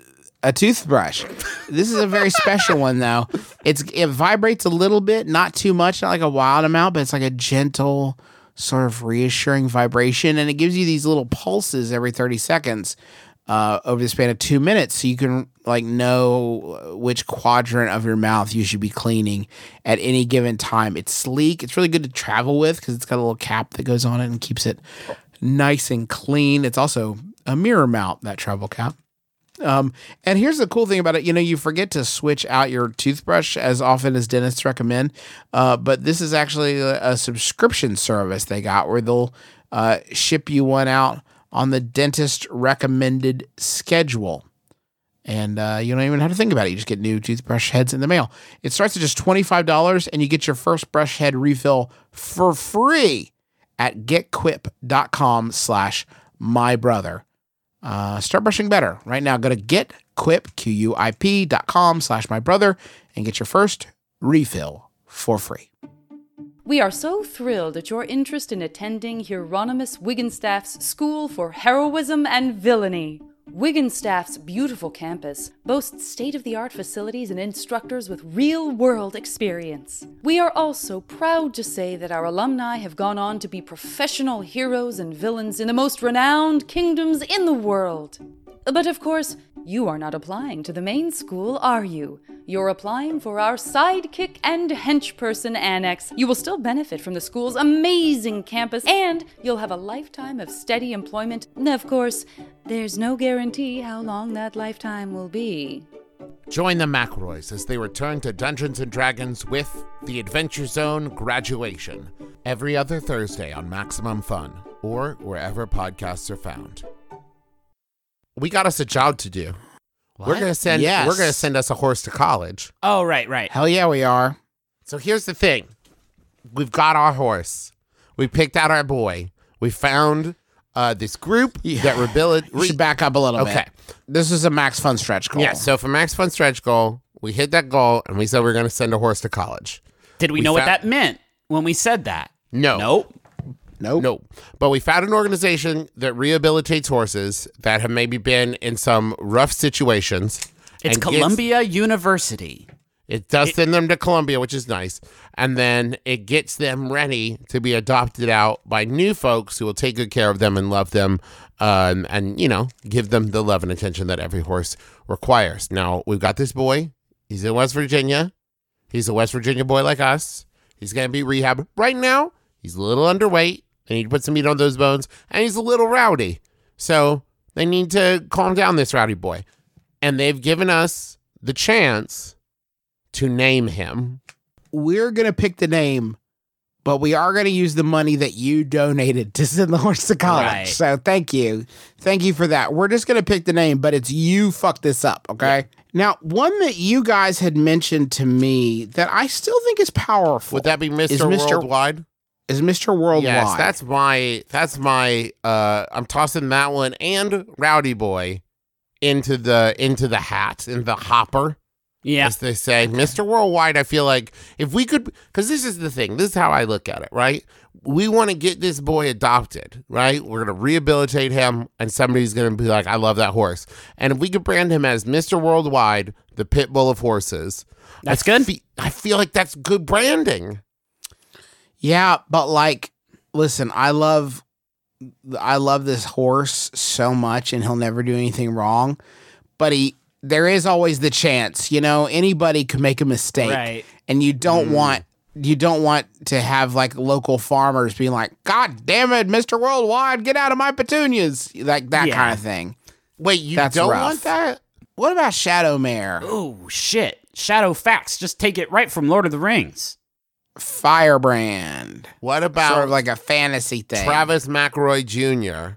a toothbrush. This is a very special one, though. It's It vibrates a little bit, not too much, not like a wild amount, but it's like a gentle, sort of reassuring vibration. And it gives you these little pulses every thirty seconds uh, over the span of two minutes. So you can like know which quadrant of your mouth you should be cleaning at any given time. It's sleek. It's really good to travel with because it's got a little cap that goes on it and keeps it nice and clean. It's also a mirror mount, that travel cap. Um, and here's the cool thing about it. You know, you forget to switch out your toothbrush as often as dentists recommend. Uh, but this is actually a, a subscription service they got where they'll uh, ship you one out on the dentist recommended schedule. And uh, you don't even have to think about it. You just get new toothbrush heads in the mail. It starts at just twenty-five dollars and you get your first brush head refill for free at getquip.com slash my brother. Uh, start brushing better right now. Go to getquip, Q U I P dot com slash my brother and get your first refill for free. We are so thrilled at your interest in attending Hieronymus Wigginstaff's School for Heroism and Villainy. Wigginstaff's beautiful campus boasts state-of-the-art facilities and instructors with real-world experience. We are also proud to say that our alumni have gone on to be professional heroes and villains in the most renowned kingdoms in the world. But of course, you are not applying to the main school, are you? You're applying for our sidekick and henchperson annex. You will still benefit from the school's amazing campus, and you'll have a lifetime of steady employment. Of course, there's no guarantee how long that lifetime will be. Join the McElroys as they return to Dungeons and Dragons with the Adventure Zone Graduation every other Thursday on Maximum Fun or wherever podcasts are found. We got us a job to do. We're gonna send. Yes. We're gonna send us a horse to college. Oh, right, right. Hell yeah, we are. So here's the thing: we've got our horse. We picked out our boy. We found uh, this group Yeah. that rehabil- We should back up a little Okay. bit. This is a Max Fun stretch goal. Yeah. So for Max Fun stretch goal, we hit that goal, and we said we are gonna send a horse to college. Did we, We know what found- that meant when we said that? No. Nope. Nope. No, but we found an organization that rehabilitates horses that have maybe been in some rough situations. It's and gets- Columbia University. It does send them to Columbia, which is nice. And then it gets them ready to be adopted out by new folks who will take good care of them and love them um, and, you know, give them the love and attention that every horse requires. Now, we've got this boy. He's in West Virginia. He's a West Virginia boy like us. He's going to be rehabbed. Right now, he's a little underweight. They need to put some meat on those bones. And he's a little rowdy. So they need to calm down this rowdy boy. And they've given us the chance to name him. We're going to pick the name, but we are going to use the money that you donated to send the horse to college. Right. So thank you. Thank you for that. We're just going to pick the name, but it's you fucked this up, okay? Now, one that you guys had mentioned to me that I still think is powerful. Would that be Mister Is Mister Worldwide? is Mister Worldwide. Yes, that's my that's my uh I'm tossing that one and Rowdy Boy into the into the hat, in the hopper. Yeah. As they say. Mister Worldwide, I feel like if we could, because this is the thing, this is how I look at it, right? We want to get this boy adopted, right? We're going to rehabilitate him, and somebody's going to be like, I love that horse. And if we could brand him as Mister Worldwide, the pit bull of horses, That's I good. fe- I feel like that's good branding. Yeah, but like, listen, I love, I love this horse so much, and he'll never do anything wrong. But he, there is always the chance, you know, anybody could make a mistake, Right. and you don't want, you don't want to have like local farmers being like, God damn it, Mister Worldwide, get out of my petunias, like that Yeah. kind of thing. Wait, you That's don't rough. want that? What about Shadow Mare, Oh, shit. Shadow Facts. Just take it right from Lord of the Rings. Firebrand? What about Sort of like a fantasy thing. Travis McElroy Junior?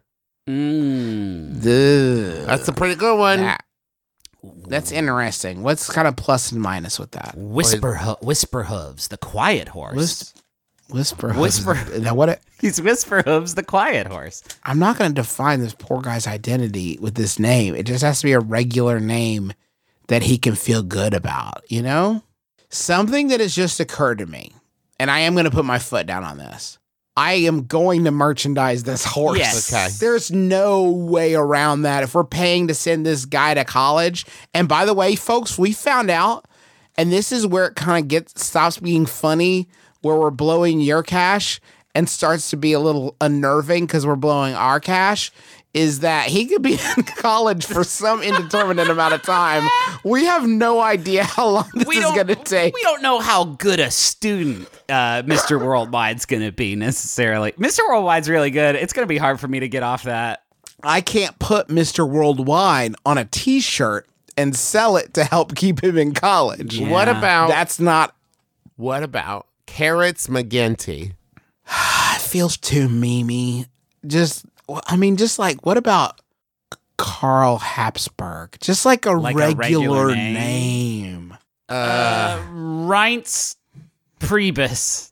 Mm. Ugh. That's a pretty good one. That- That's interesting. What's kind of plus and minus with that? Whisper, hu- Whisper Hooves, the quiet horse. Whis- Whisper. Whisper. Now what? It, He's Whisper Hooves, the quiet horse. I'm not going to define this poor guy's identity with this name. It just has to be a regular name that he can feel good about. You know, something that has just occurred to me, and I am going to put my foot down on this. I am going to merchandise this horse. Yes. Okay. There's no way around that. If we're paying to send this guy to college, and by the way, folks, we found out, and this is where it kind of gets stops being funny, where we're blowing your cash and starts to be a little unnerving because we're blowing our cash. Is that he could be in college for some indeterminate amount of time. We have no idea how long this is going to take. We don't know how good a student uh, Mister Worldwide's going to be necessarily. Mister Worldwide's really good. It's going to be hard for me to get off that. I can't put Mister Worldwide on a t-shirt and sell it to help keep him in college. Yeah. What about That's not, what about Carrots McGinty? it feels too memey. Just, I mean, just like, what about Carl Habsburg? Just like a, Like a regular, regular name. name. Uh, Uh, Reince Priebus.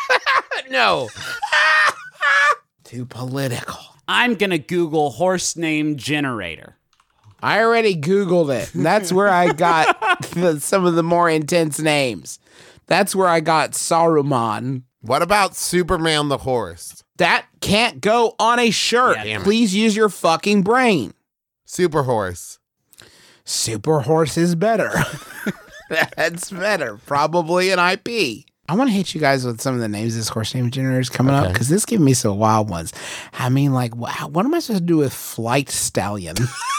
no. Too political. I'm going to Google horse name generator. I already Googled it. And that's where I got the, some of the more intense names. That's where I got Saruman. What about Superman the horse? That can't go on a shirt. Yeah, damn it. Please use your fucking brain. Super horse. Super Horse is better. That's better. Probably an I P. I want to hit you guys with some of the names this horse name generator is coming up Okay. because this giving me some wild ones. I mean, like, wh- what am I supposed to do with Flight Stallion?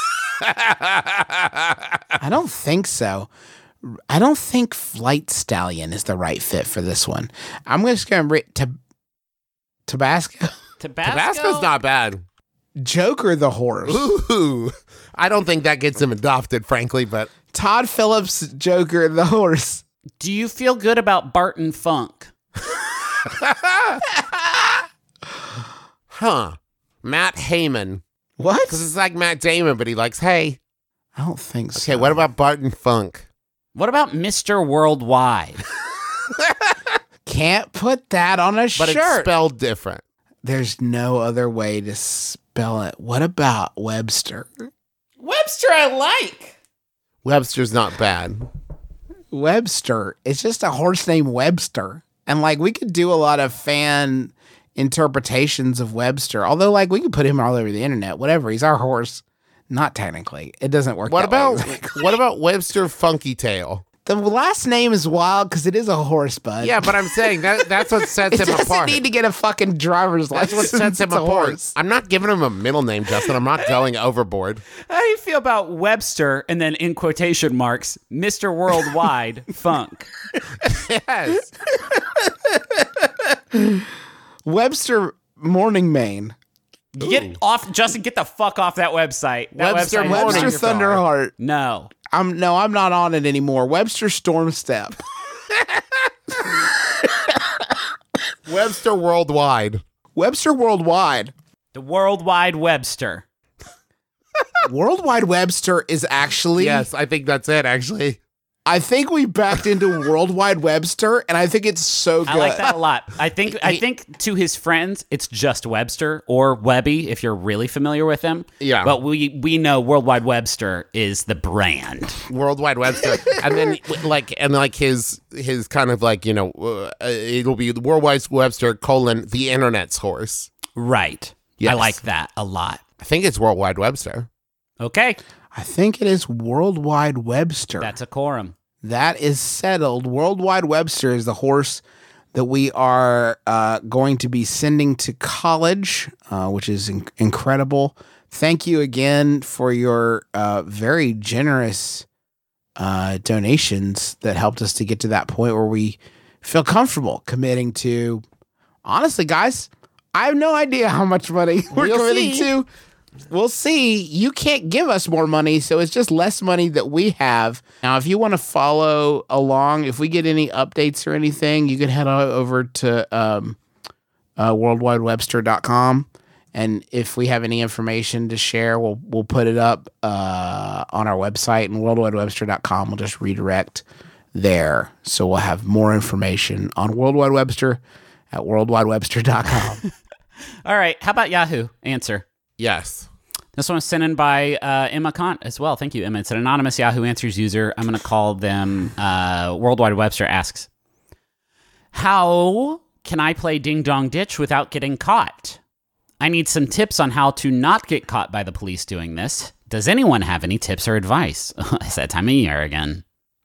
I don't think so. I don't think Flight Stallion is the right fit for this one. I'm just going to read to Tabasco. Tabasco? Tabasco's not bad. Joker the horse. Ooh. I don't think that gets him adopted, frankly, but Todd Phillips Joker the horse. Do you feel good about Barton Funk? huh. Matt Heyman. What? Because it's like Matt Damon, but he likes hay. I don't think so. Okay, what about Barton Funk? What about Mister Worldwide? Can't put that on a But shirt. it's spelled different. There's no other way to spell it. What about Webster? Webster, I like. Webster's not bad. Webster. It's just a horse named Webster. And like we could do a lot of fan interpretations of Webster. Although like we could put him all over the internet. Whatever. He's our horse. Not technically. It doesn't work What that way about exactly. what about Webster Funky Tail? The last name is wild because it is a horse, bud. Yeah, but I'm saying that that's what sets it him doesn't apart. need to get a fucking driver's That's what license. sets him It's a apart. horse. I'm not giving him a middle name, Justin. I'm not going overboard. How do you feel about Webster and then in quotation marks, Mister Worldwide Funk? Yes. Webster Morning Mane. Get off, Justin, get the fuck off that website. That Webster website is Morning Webster not- Star. Thunderheart. No. I'm no, I'm not on it anymore. Webster Stormstep. Webster Worldwide. Webster Worldwide. The Worldwide Webster. Worldwide Webster is actually. Yes, I think that's it, actually. I think we backed into Worldwide Webster, and I think it's so good. I like that a lot. I think I think to his friends, it's just Webster or Webby if you're really familiar with him. Yeah. But we we know Worldwide Webster is the brand. Worldwide Webster. And then like and like his his kind of like, you know, uh, it'll be Worldwide Webster colon the internet's horse. Right. Yes. I like that a lot. I think it's Worldwide Webster. Okay. I think it is Worldwide Webster. That's a quorum. That is settled. Worldwide Webster is the horse that we are uh, going to be sending to college, uh, which is in- incredible. Thank you again for your uh, very generous uh, donations that helped us to get to that point where we feel comfortable committing to. Honestly, guys, I have no idea how much money we're We'll committing see. to. We'll see. You can't give us more money, so it's just less money that we have. Now, if you want to follow along, if we get any updates or anything, you can head on over to um, uh, worldwide webster dot com. And if we have any information to share, we'll we'll put it up uh, on our website, and worldwide webster dot com will just redirect there. So we'll have more information on Worldwide Webster at worldwide webster dot com. All right. How about Yahoo? Answer. Yes. This one was sent in by uh, Emma Kant as well. Thank you, Emma. It's an anonymous Yahoo Answers user. I'm going to call them uh, Worldwide Webster asks, how can I play Ding Dong Ditch without getting caught? I need some tips on how to not get caught by the police doing this. Does anyone have any tips or advice? It's that time of year again.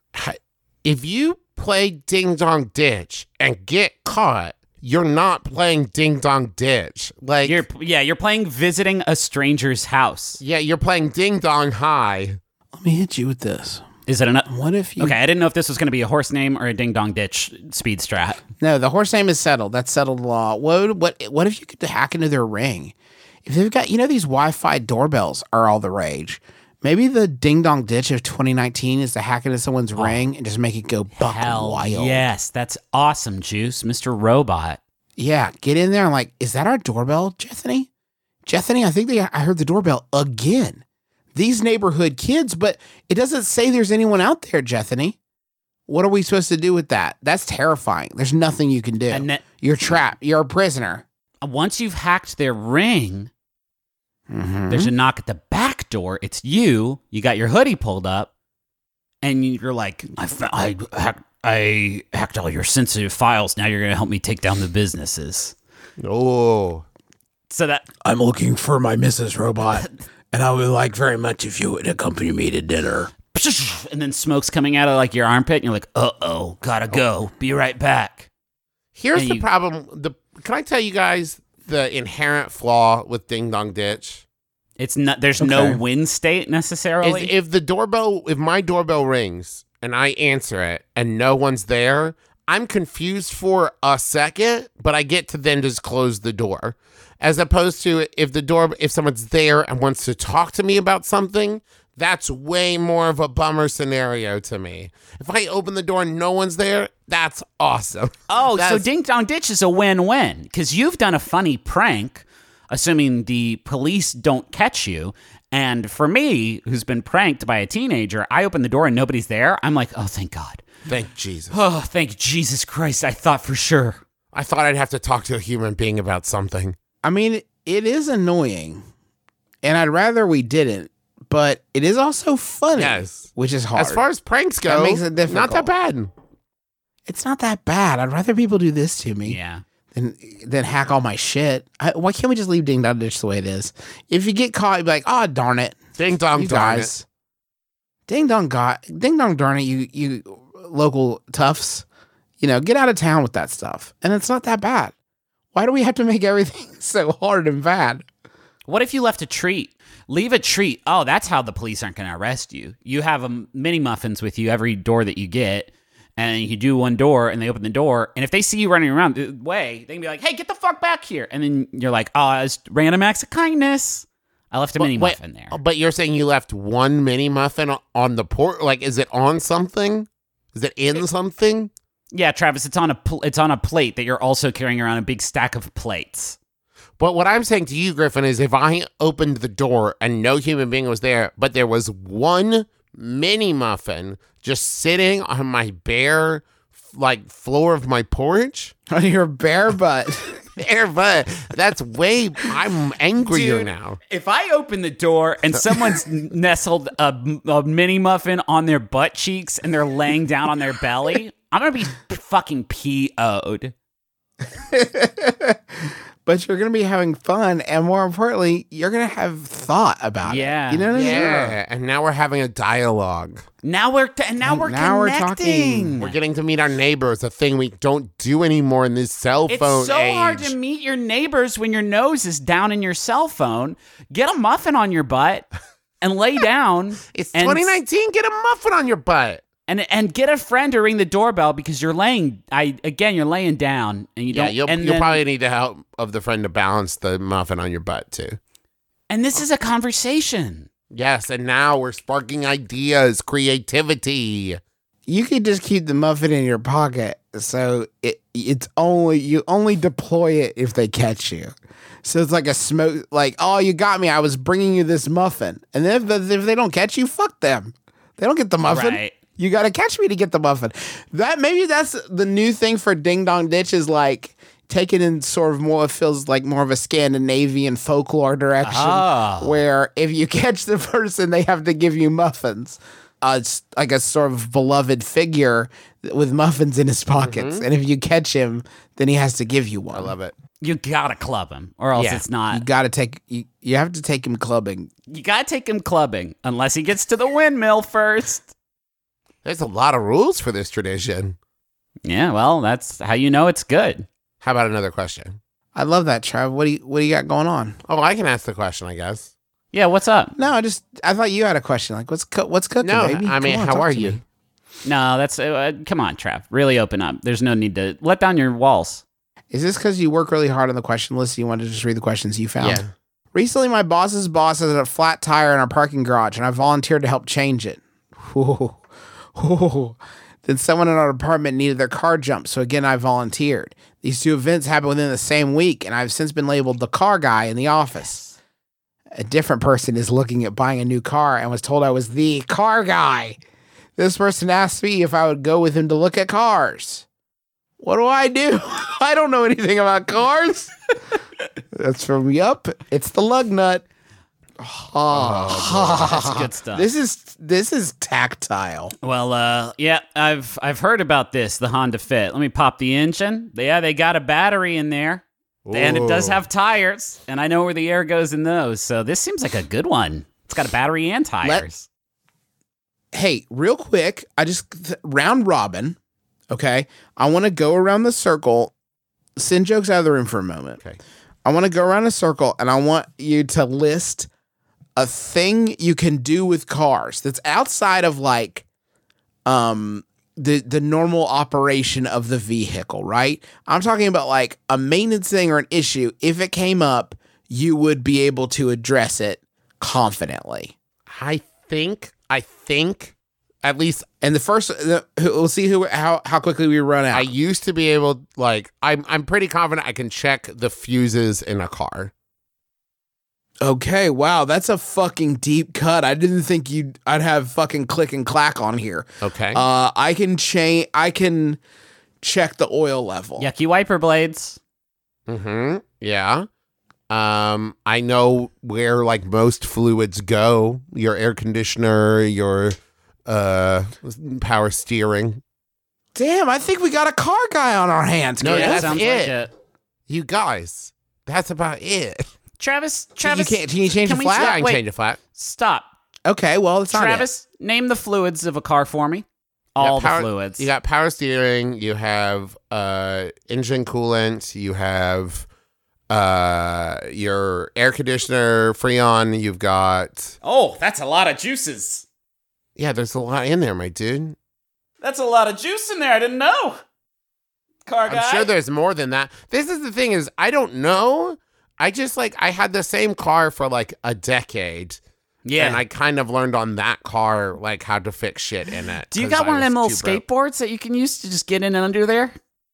If you play Ding Dong Ditch and get caught, you're not playing Ding Dong Ditch. Like You're yeah, you're playing visiting a stranger's house. yeah, you're playing Ding Dong High. Let me hit you with this. Is it enough? What if you... Okay, I didn't know if this was going to be a horse name or a Ding Dong Ditch speed strat. No, the horse name is settled. That's settled law. What what what if you could hack into their ring? If they've got, you know, these Wi-Fi doorbells are all the rage. Maybe the Ding Dong Ditch of twenty nineteen is to hack into someone's ring and just make it go buck Hell wild. yes, that's awesome, Juice, Mister Robot. Yeah, get in there and like, is that our doorbell, Jethany? Jethany, I think they, I heard the doorbell again. These neighborhood kids, but it doesn't say there's anyone out there, Jethany. What are we supposed to do with that? That's terrifying. There's nothing you can do. And that- You're trapped. You're a prisoner. Once you've hacked their ring, Mm-hmm. there's a knock at the back door. It's you. You got your hoodie pulled up, and you're like, I, fa- I, hacked, I hacked all your sensitive files. Now you're going to help me take down the businesses. Oh. So that I'm looking for my Missus Robot, and I would like very much if you would accompany me to dinner. and then smoke's coming out of like your armpit, and you're like, uh oh, gotta go. Be right back. Here's And the you- problem. The Can I tell you guys the inherent flaw with Ding Dong Ditch? It's not. There's no Okay. win state Is necessarily. if the doorbell, if my doorbell rings and I answer it and no one's there, I'm confused for a second, but I get to then just close the door. As opposed to if the door, if someone's there and wants to talk to me about something, that's way more of a bummer scenario to me. If I open the door and no one's there, that's awesome. Oh, so That's- Ding Dong Ditch is a win-win because you've done a funny prank, assuming the police don't catch you, And for me, who's been pranked by a teenager, I open the door and nobody's there. I'm like, oh, thank God. Thank Jesus. Oh, thank Jesus Christ. I thought for sure. I thought I'd have to talk to a human being about something. I mean, it is annoying, and I'd rather we didn't, but it is also funny, Yes. which is hard. As far as pranks go, That makes it difficult. not that bad. It's not that bad. I'd rather people do this to me Yeah. than, than hack all my shit. I, why can't we just leave Ding Dong Ditch the way it is? If you get caught, you'd be like, oh, darn it. Ding dong You darn guys. it. Ding dong got ding dong darn it, you you local toughs. You know, get out of town with that stuff. And it's not that bad. Why do we have to make everything so hard and bad? What if you left a treat? Leave a treat. Oh, that's how the police aren't going to arrest you. You have a mini muffins with you every door that you get, and you do one door, and they open the door, and if they see you running around the way, they can be like, hey, get the fuck back here. And then you're like, oh, it's random acts of kindness. I left a mini Wait, muffin there. But you're saying you left one mini muffin o- on the port? Like, is it on something? Is it in something? Yeah, Travis, it's on a pl- it's on a plate that you're also carrying around a big stack of plates. But what I'm saying to you, Griffin, is if I opened the door and no human being was there, but there was one mini muffin just sitting on my bare, like, floor of my porch, On your bare butt. there, but that's way. I'm angrier Dude, now. If I open the door and someone's nestled a, a mini muffin on their butt cheeks and they're laying down on their belly, I'm gonna be fucking P O'd. But you're gonna be having fun, and more importantly, you're gonna have thought about Yeah. it. You know what I mean? Yeah, and now we're having a dialogue. Now we're t- and now we're Now we're connecting. talking. We're getting to meet our neighbors, a thing we don't do anymore in this cell It's phone so age. hard to meet your neighbors when your nose is down in your cell phone. Get a muffin on your butt and lay down. It's and, twenty nineteen. Get a muffin on your butt. and and get a friend to ring the doorbell because you're laying. I again, you're laying down and you Yeah, don't. you'll, and you'll then- probably need the help of the friend to balance the muffin on your butt too. And this is a conversation. Yes, and now we're sparking ideas, creativity. You could just keep the muffin in your pocket, so it it's only you only deploy it if they catch you. So it's like a smoke, like, oh, you got me. I was bringing you this muffin, and then if, if they don't catch you, fuck them. They don't get the muffin. Right. You got to catch me to get the muffin. That maybe that's the new thing for Ding Dong Ditch is like taken in sort of more, it feels like more of a Scandinavian folklore direction, Oh. where if you catch the person, they have to give you muffins. Uh, it's like a sort of beloved figure with muffins in his pockets, and if you catch him, then he has to give you one. I love it. You gotta club him, or else Yeah. it's not. You got to take you. You have to take him clubbing. You gotta take him clubbing unless he gets to the windmill first. There's a lot of rules for this tradition. Yeah, well, that's how you know it's good. How about another question? I love that, Trav. What do you What do you got going on? Oh, I can ask the question, I guess. Yeah, what's up? No, I just I thought you had a question. Like, what's co- what's cooking, No, baby? I mean, Come on, how talk are to you? me. No, that's uh, come on, Trav. Really open up. There's no need to let down your walls. Is this because you work really hard on the question list? You wanted to just read the questions you found? Yeah. Recently, my boss's boss has a flat tire in our parking garage, and I volunteered to help change it. Ooh. Ooh. Then someone in our apartment needed their car jumped, so again, I volunteered. These two events happened within the same week, and I've since been labeled the car guy in the office. A different person is looking at buying a new car and was told I was the car guy. This person asked me if I would go with him to look at cars. What do I do? I don't know anything about cars. That's from Yup. It's the lug nut. Oh, That's good stuff. this is this is tactile. Well, uh, yeah, I've I've heard about this, the Honda Fit. Let me pop the engine. Yeah, they got a battery in there, and it does Ooh. have tires, and I know where the air goes in those. So this seems like a good one. It's got a battery and tires. Hey, real quick, I just th- round robin. Okay, I want to go around the circle. Send jokes out of the room for a moment. Okay. I want to go around a circle, and I want you to list a thing you can do with cars that's outside of like um the the normal operation of the vehicle, right? I'm talking about like a maintenance thing or an issue. If it came up, you would be able to address it confidently. I think, I think, at least And the first, the, we'll see who how how quickly we run out. I used to be able, like, I'm I'm pretty confident I can check the fuses in a car. Okay, wow, that's a fucking deep cut. I didn't think you'd I'd have fucking click and clack on here. Okay. Uh, I can change. I can check the oil level. Yucky wiper blades. Mm-hmm. Yeah. Um, I know where like most fluids go. Your air conditioner, your uh power steering. Damn, I think we got a car guy on our hands. No, Chris. that's sounds it. like it. You guys, that's about it. Travis, You Travis, can't- can you change can the we flat? Yeah, I can Wait, change a flat. stop. Okay, well, it's not it. Travis, name the fluids of a car for me. You All got power- the fluids. You got power steering. You have uh engine coolant. You have uh your air conditioner, Freon. You've got Oh, that's a lot of juices. yeah. There's a lot in there, my dude. That's a lot of juice in there. I didn't know. Car guy. I'm sure there's more than that. This is the thing is I don't know. I just like I had the same car for like a decade. yeah. And I kind of learned on that car like how to fix shit in it. Do you 'cause got I one of them was little too broke. skateboards that you can use to just get in and under there?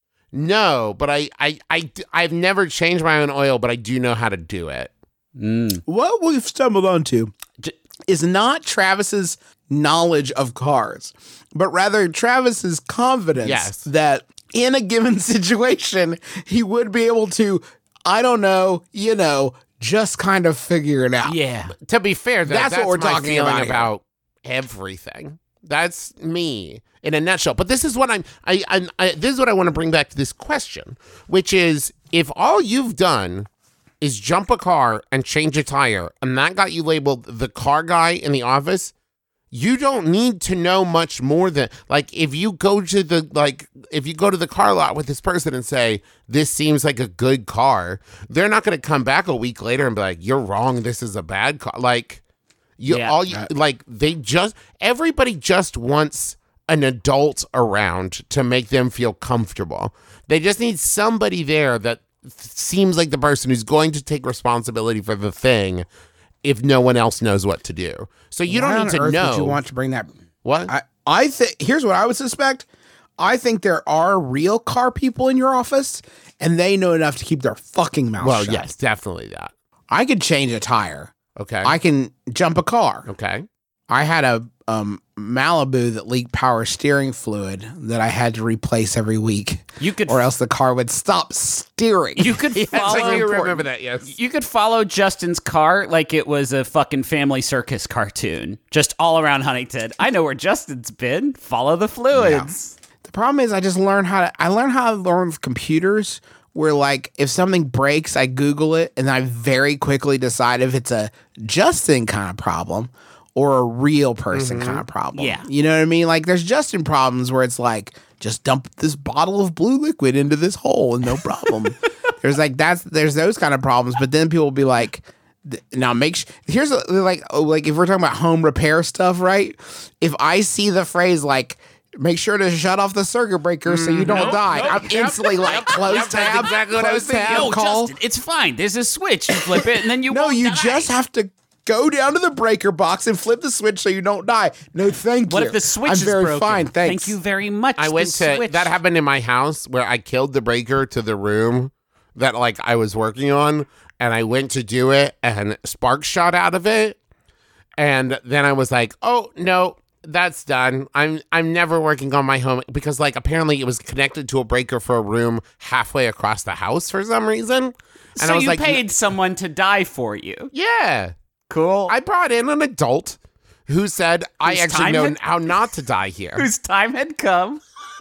No, but I, I, I, I've never changed my own oil, but I do know how to do it. Mm. What we've stumbled onto J- is not Travis's knowledge of cars, but rather Travis's confidence Yes. that in a given situation, he would be able to, I don't know, you know, just kind of figure it out. Yeah. To be fair, that, That's that's, what we're my talking feeling about here. about everything. That's me in a nutshell. But this is what I'm. I, I, I. This is what I want to bring back to this question, which is, if all you've done is jump a car and change a tire, and that got you labeled the car guy in the office, you don't need to know much more than like if you go to the like if you go to the car lot with this person and say this seems like a good car, they're not going to come back a week later and be like, you're wrong, this is a bad car. Like you Yeah. all you like they just everybody just wants an adult around to make them feel comfortable. They just need somebody there that seems like the person who's going to take responsibility for the thing if no one else knows what to do. So you Why don't on need to earth know. Would you want to bring that? What? I, I think here's what I would suspect. I think there are real car people in your office, and they know enough to keep their fucking mouth well, shut. yes, definitely that. I could change a tire. Okay. I can jump a car. okay. I had a um, Malibu that leaked power steering fluid that I had to replace every week, You could or else the car would stop steering. you could Yes, follow I do remember that. Yes. You could follow Justin's car like it was a fucking Family Circus cartoon, just all around Huntington. I know where Justin's been. Follow the fluids. The problem is I just learned how to I learned how to learn with computers where like if something breaks, I Google it and I very quickly decide if it's a Justin kind of problem or a real person kind of problem. Yeah. You know what I mean? Like there's Justin problems where it's like, just dump this bottle of blue liquid into this hole and no problem. There's like that's there's those kind of problems, but then people will be like, th- now make sure here's a, like oh, like if we're talking about home repair stuff, right? If I see the phrase like make sure to shut off the circuit breaker so you don't die, I'm instantly like close Yep, that's tab, exactly what I close was thinking. tab, No, call. Justin, it's fine. There's a switch. You flip it, and then you No, won't you die. just have to go down to the breaker box and flip the switch so you don't die. No, thank What you. if the switch I'm is very broken? fine, thanks. Thank you very much. I The went to switch. that happened in my house where I killed the breaker to the room that like I was working on, and I went to do it and sparks shot out of it, and then I was like, oh no, that's done. I'm I'm never working on my home because like apparently it was connected to a breaker for a room halfway across the house for some reason, and So I was you like, paid someone to die for you. yeah. Cool. I brought in an adult who said I Whose actually time know had- how not to die here. Whose time had come.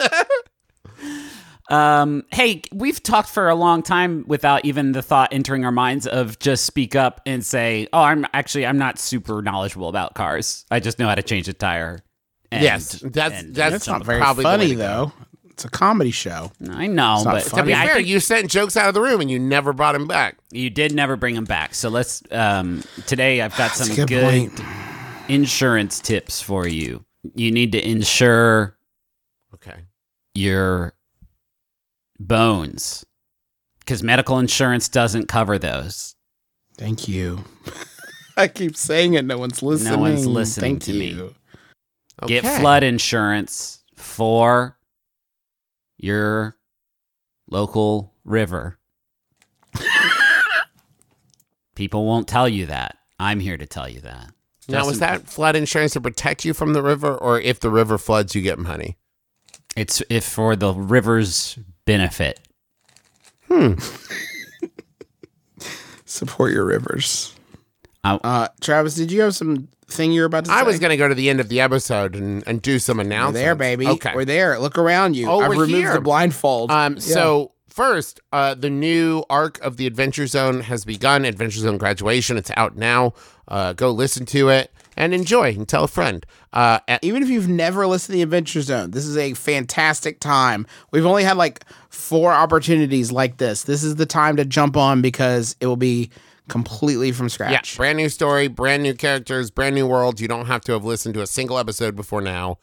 um, hey, we've talked for a long time without even the thought entering our minds of just speak up and say, "Oh, I'm actually I'm not super knowledgeable about cars. I just know how to change a tire." And, Yes, that's- and- that's That's not very probably the way funny to go. though. It's a comedy show. I know, It's not but funny. I mean, To be I fair, think you sent jokes out of the room and you never brought him back. you did never bring him back. So let's um, today. I've got That's some a good good point. insurance tips for you. You need to insure Okay. your bones because medical insurance doesn't cover those. Thank you. I keep saying it. No one's listening. one's listening Thank to me. you. Get Okay. flood insurance for your local river. People won't tell you that. I'm here to tell you that. Now, Justin- was that flood insurance to protect you from the river, or if the river floods, you get money? It's if for the river's benefit. Support your rivers. I- Uh, Travis, did you have some thing you were about to say? I was going to go to the end of the episode and, and do some We're announcements. there, baby. Okay. We're there. Look around you. Oh, I've we're removed here. the blindfold. Um, Yeah. So first, uh, the new arc of the Adventure Zone has begun. Adventure Zone Graduation. It's out now. Uh, go listen to it and enjoy and tell a friend. Uh, at- Even if you've never listened to the Adventure Zone, this is a fantastic time. We've only had like four opportunities like this. This is the time to jump on because it will be completely from yeah, scratch. brand new story, brand new characters, brand new worlds. You don't have to have listened to a single episode before now.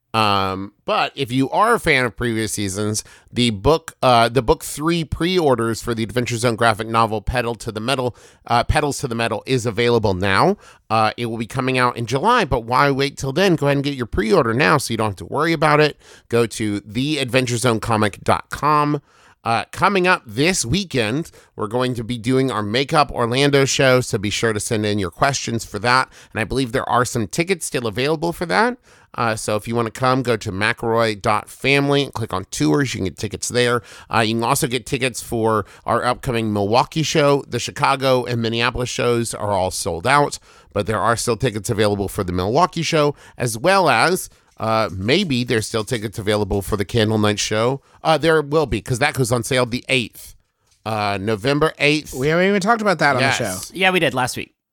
Um, but if you are a fan of previous seasons, the book, uh, the book three pre-orders for the Adventure Zone graphic novel "Pedal to the Metal," uh, "Pedals to the Metal" is available now. Uh, it will be coming out in July, but why wait till then? Go ahead and get your pre-order now, so you don't have to worry about it. Go to the adventure zone comic dot com. Uh, coming up this weekend, we're going to be doing our Makeup Orlando show, so be sure to send in your questions for that. And I believe there are some tickets still available for that. Uh, so if you want to come, go to McElroy dot family and click on tours. You can get tickets there. Uh, you can also get tickets for our upcoming Milwaukee show. The Chicago and Minneapolis shows are all sold out, but there are still tickets available for the Milwaukee show, as well as Uh, maybe there's still tickets available for the Candle Night show. Uh, there will be, because that goes on sale the eighth. Uh, November eighth. We haven't even talked about that Yes. on the show. Yeah, we did last week.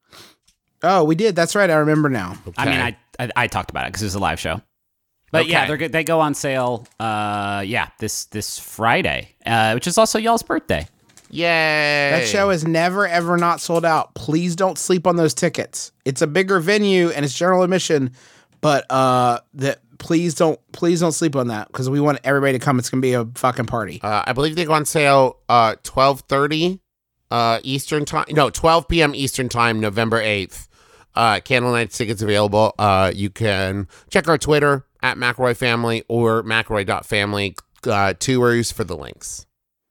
Oh, we did. That's right. I remember now. I mean, Okay. I, I I talked about it because it was a live show. But yeah, Okay. they're good. They go on sale. Uh, yeah, this this Friday, uh, which is also y'all's birthday. Yay. That show is never, ever not sold out. Please don't sleep on those tickets. It's a bigger venue and it's general admission, but uh, that please don't, please don't sleep on that because we want everybody to come. It's gonna be a fucking party. Uh, I believe they go on sale uh, twelve thirty uh, Eastern time. No, twelve p.m. Eastern time, November eighth. Uh, Candle Night tickets available. Uh, you can check our Twitter at McElroy Family or McElroy dot family uh, tours for the links.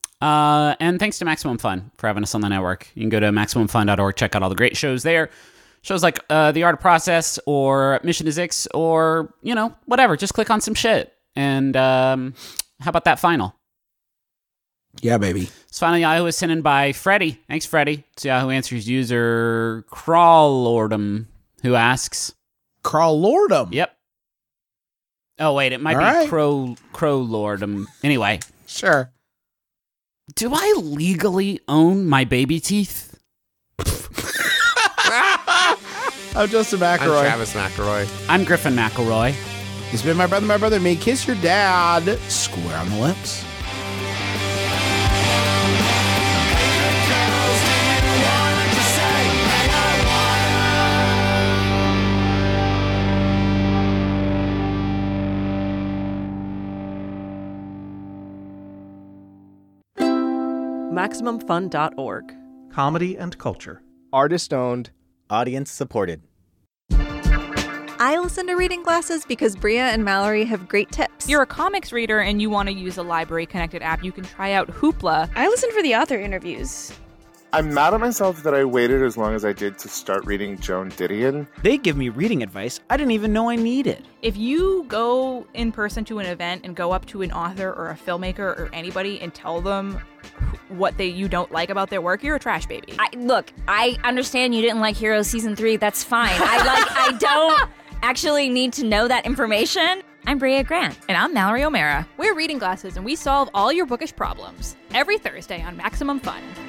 Uh, and thanks to Maximum Fun for having us on the network. You can go to maximum fun dot org, check out all the great shows there. Shows like uh, The Art of Process or Mission to Zix or, you know, whatever. Just click on some shit. And um, how about that final? Yeah, baby. This final Yahoo is sent in by Freddie. Thanks, Freddie. It's Yahoo Answers user Crawlordum who asks. Crawl Lordum. Yep. Oh, wait. It might All be right. Crow Crowlordum. Anyway. Sure. Do I legally own my baby teeth? I'm Justin I'm McElroy. Travis McElroy. I'm Griffin McElroy. It's been my brother, my brother, and me. Kiss your dad square on the lips. maximum fun dot org. Comedy and culture. Artist owned, audience supported. I listen to Reading Glasses because Bria and Mallory have great tips. You're a comics reader and you want to use a library-connected app. You can try out Hoopla. I listen for the author interviews. I'm mad at myself that I waited as long as I did to start reading Joan Didion. They give me reading advice I didn't even know I needed. If you go in person to an event and go up to an author or a filmmaker or anybody and tell them what they you don't like about their work, you're a trash baby. I, look, I understand you didn't like Heroes Season three. That's fine. I like. I don't actually need to know that information. I'm Bria Grant. And I'm Mallory O'Mara. We're Reading Glasses and we solve all your bookish problems every Thursday on Maximum Fun.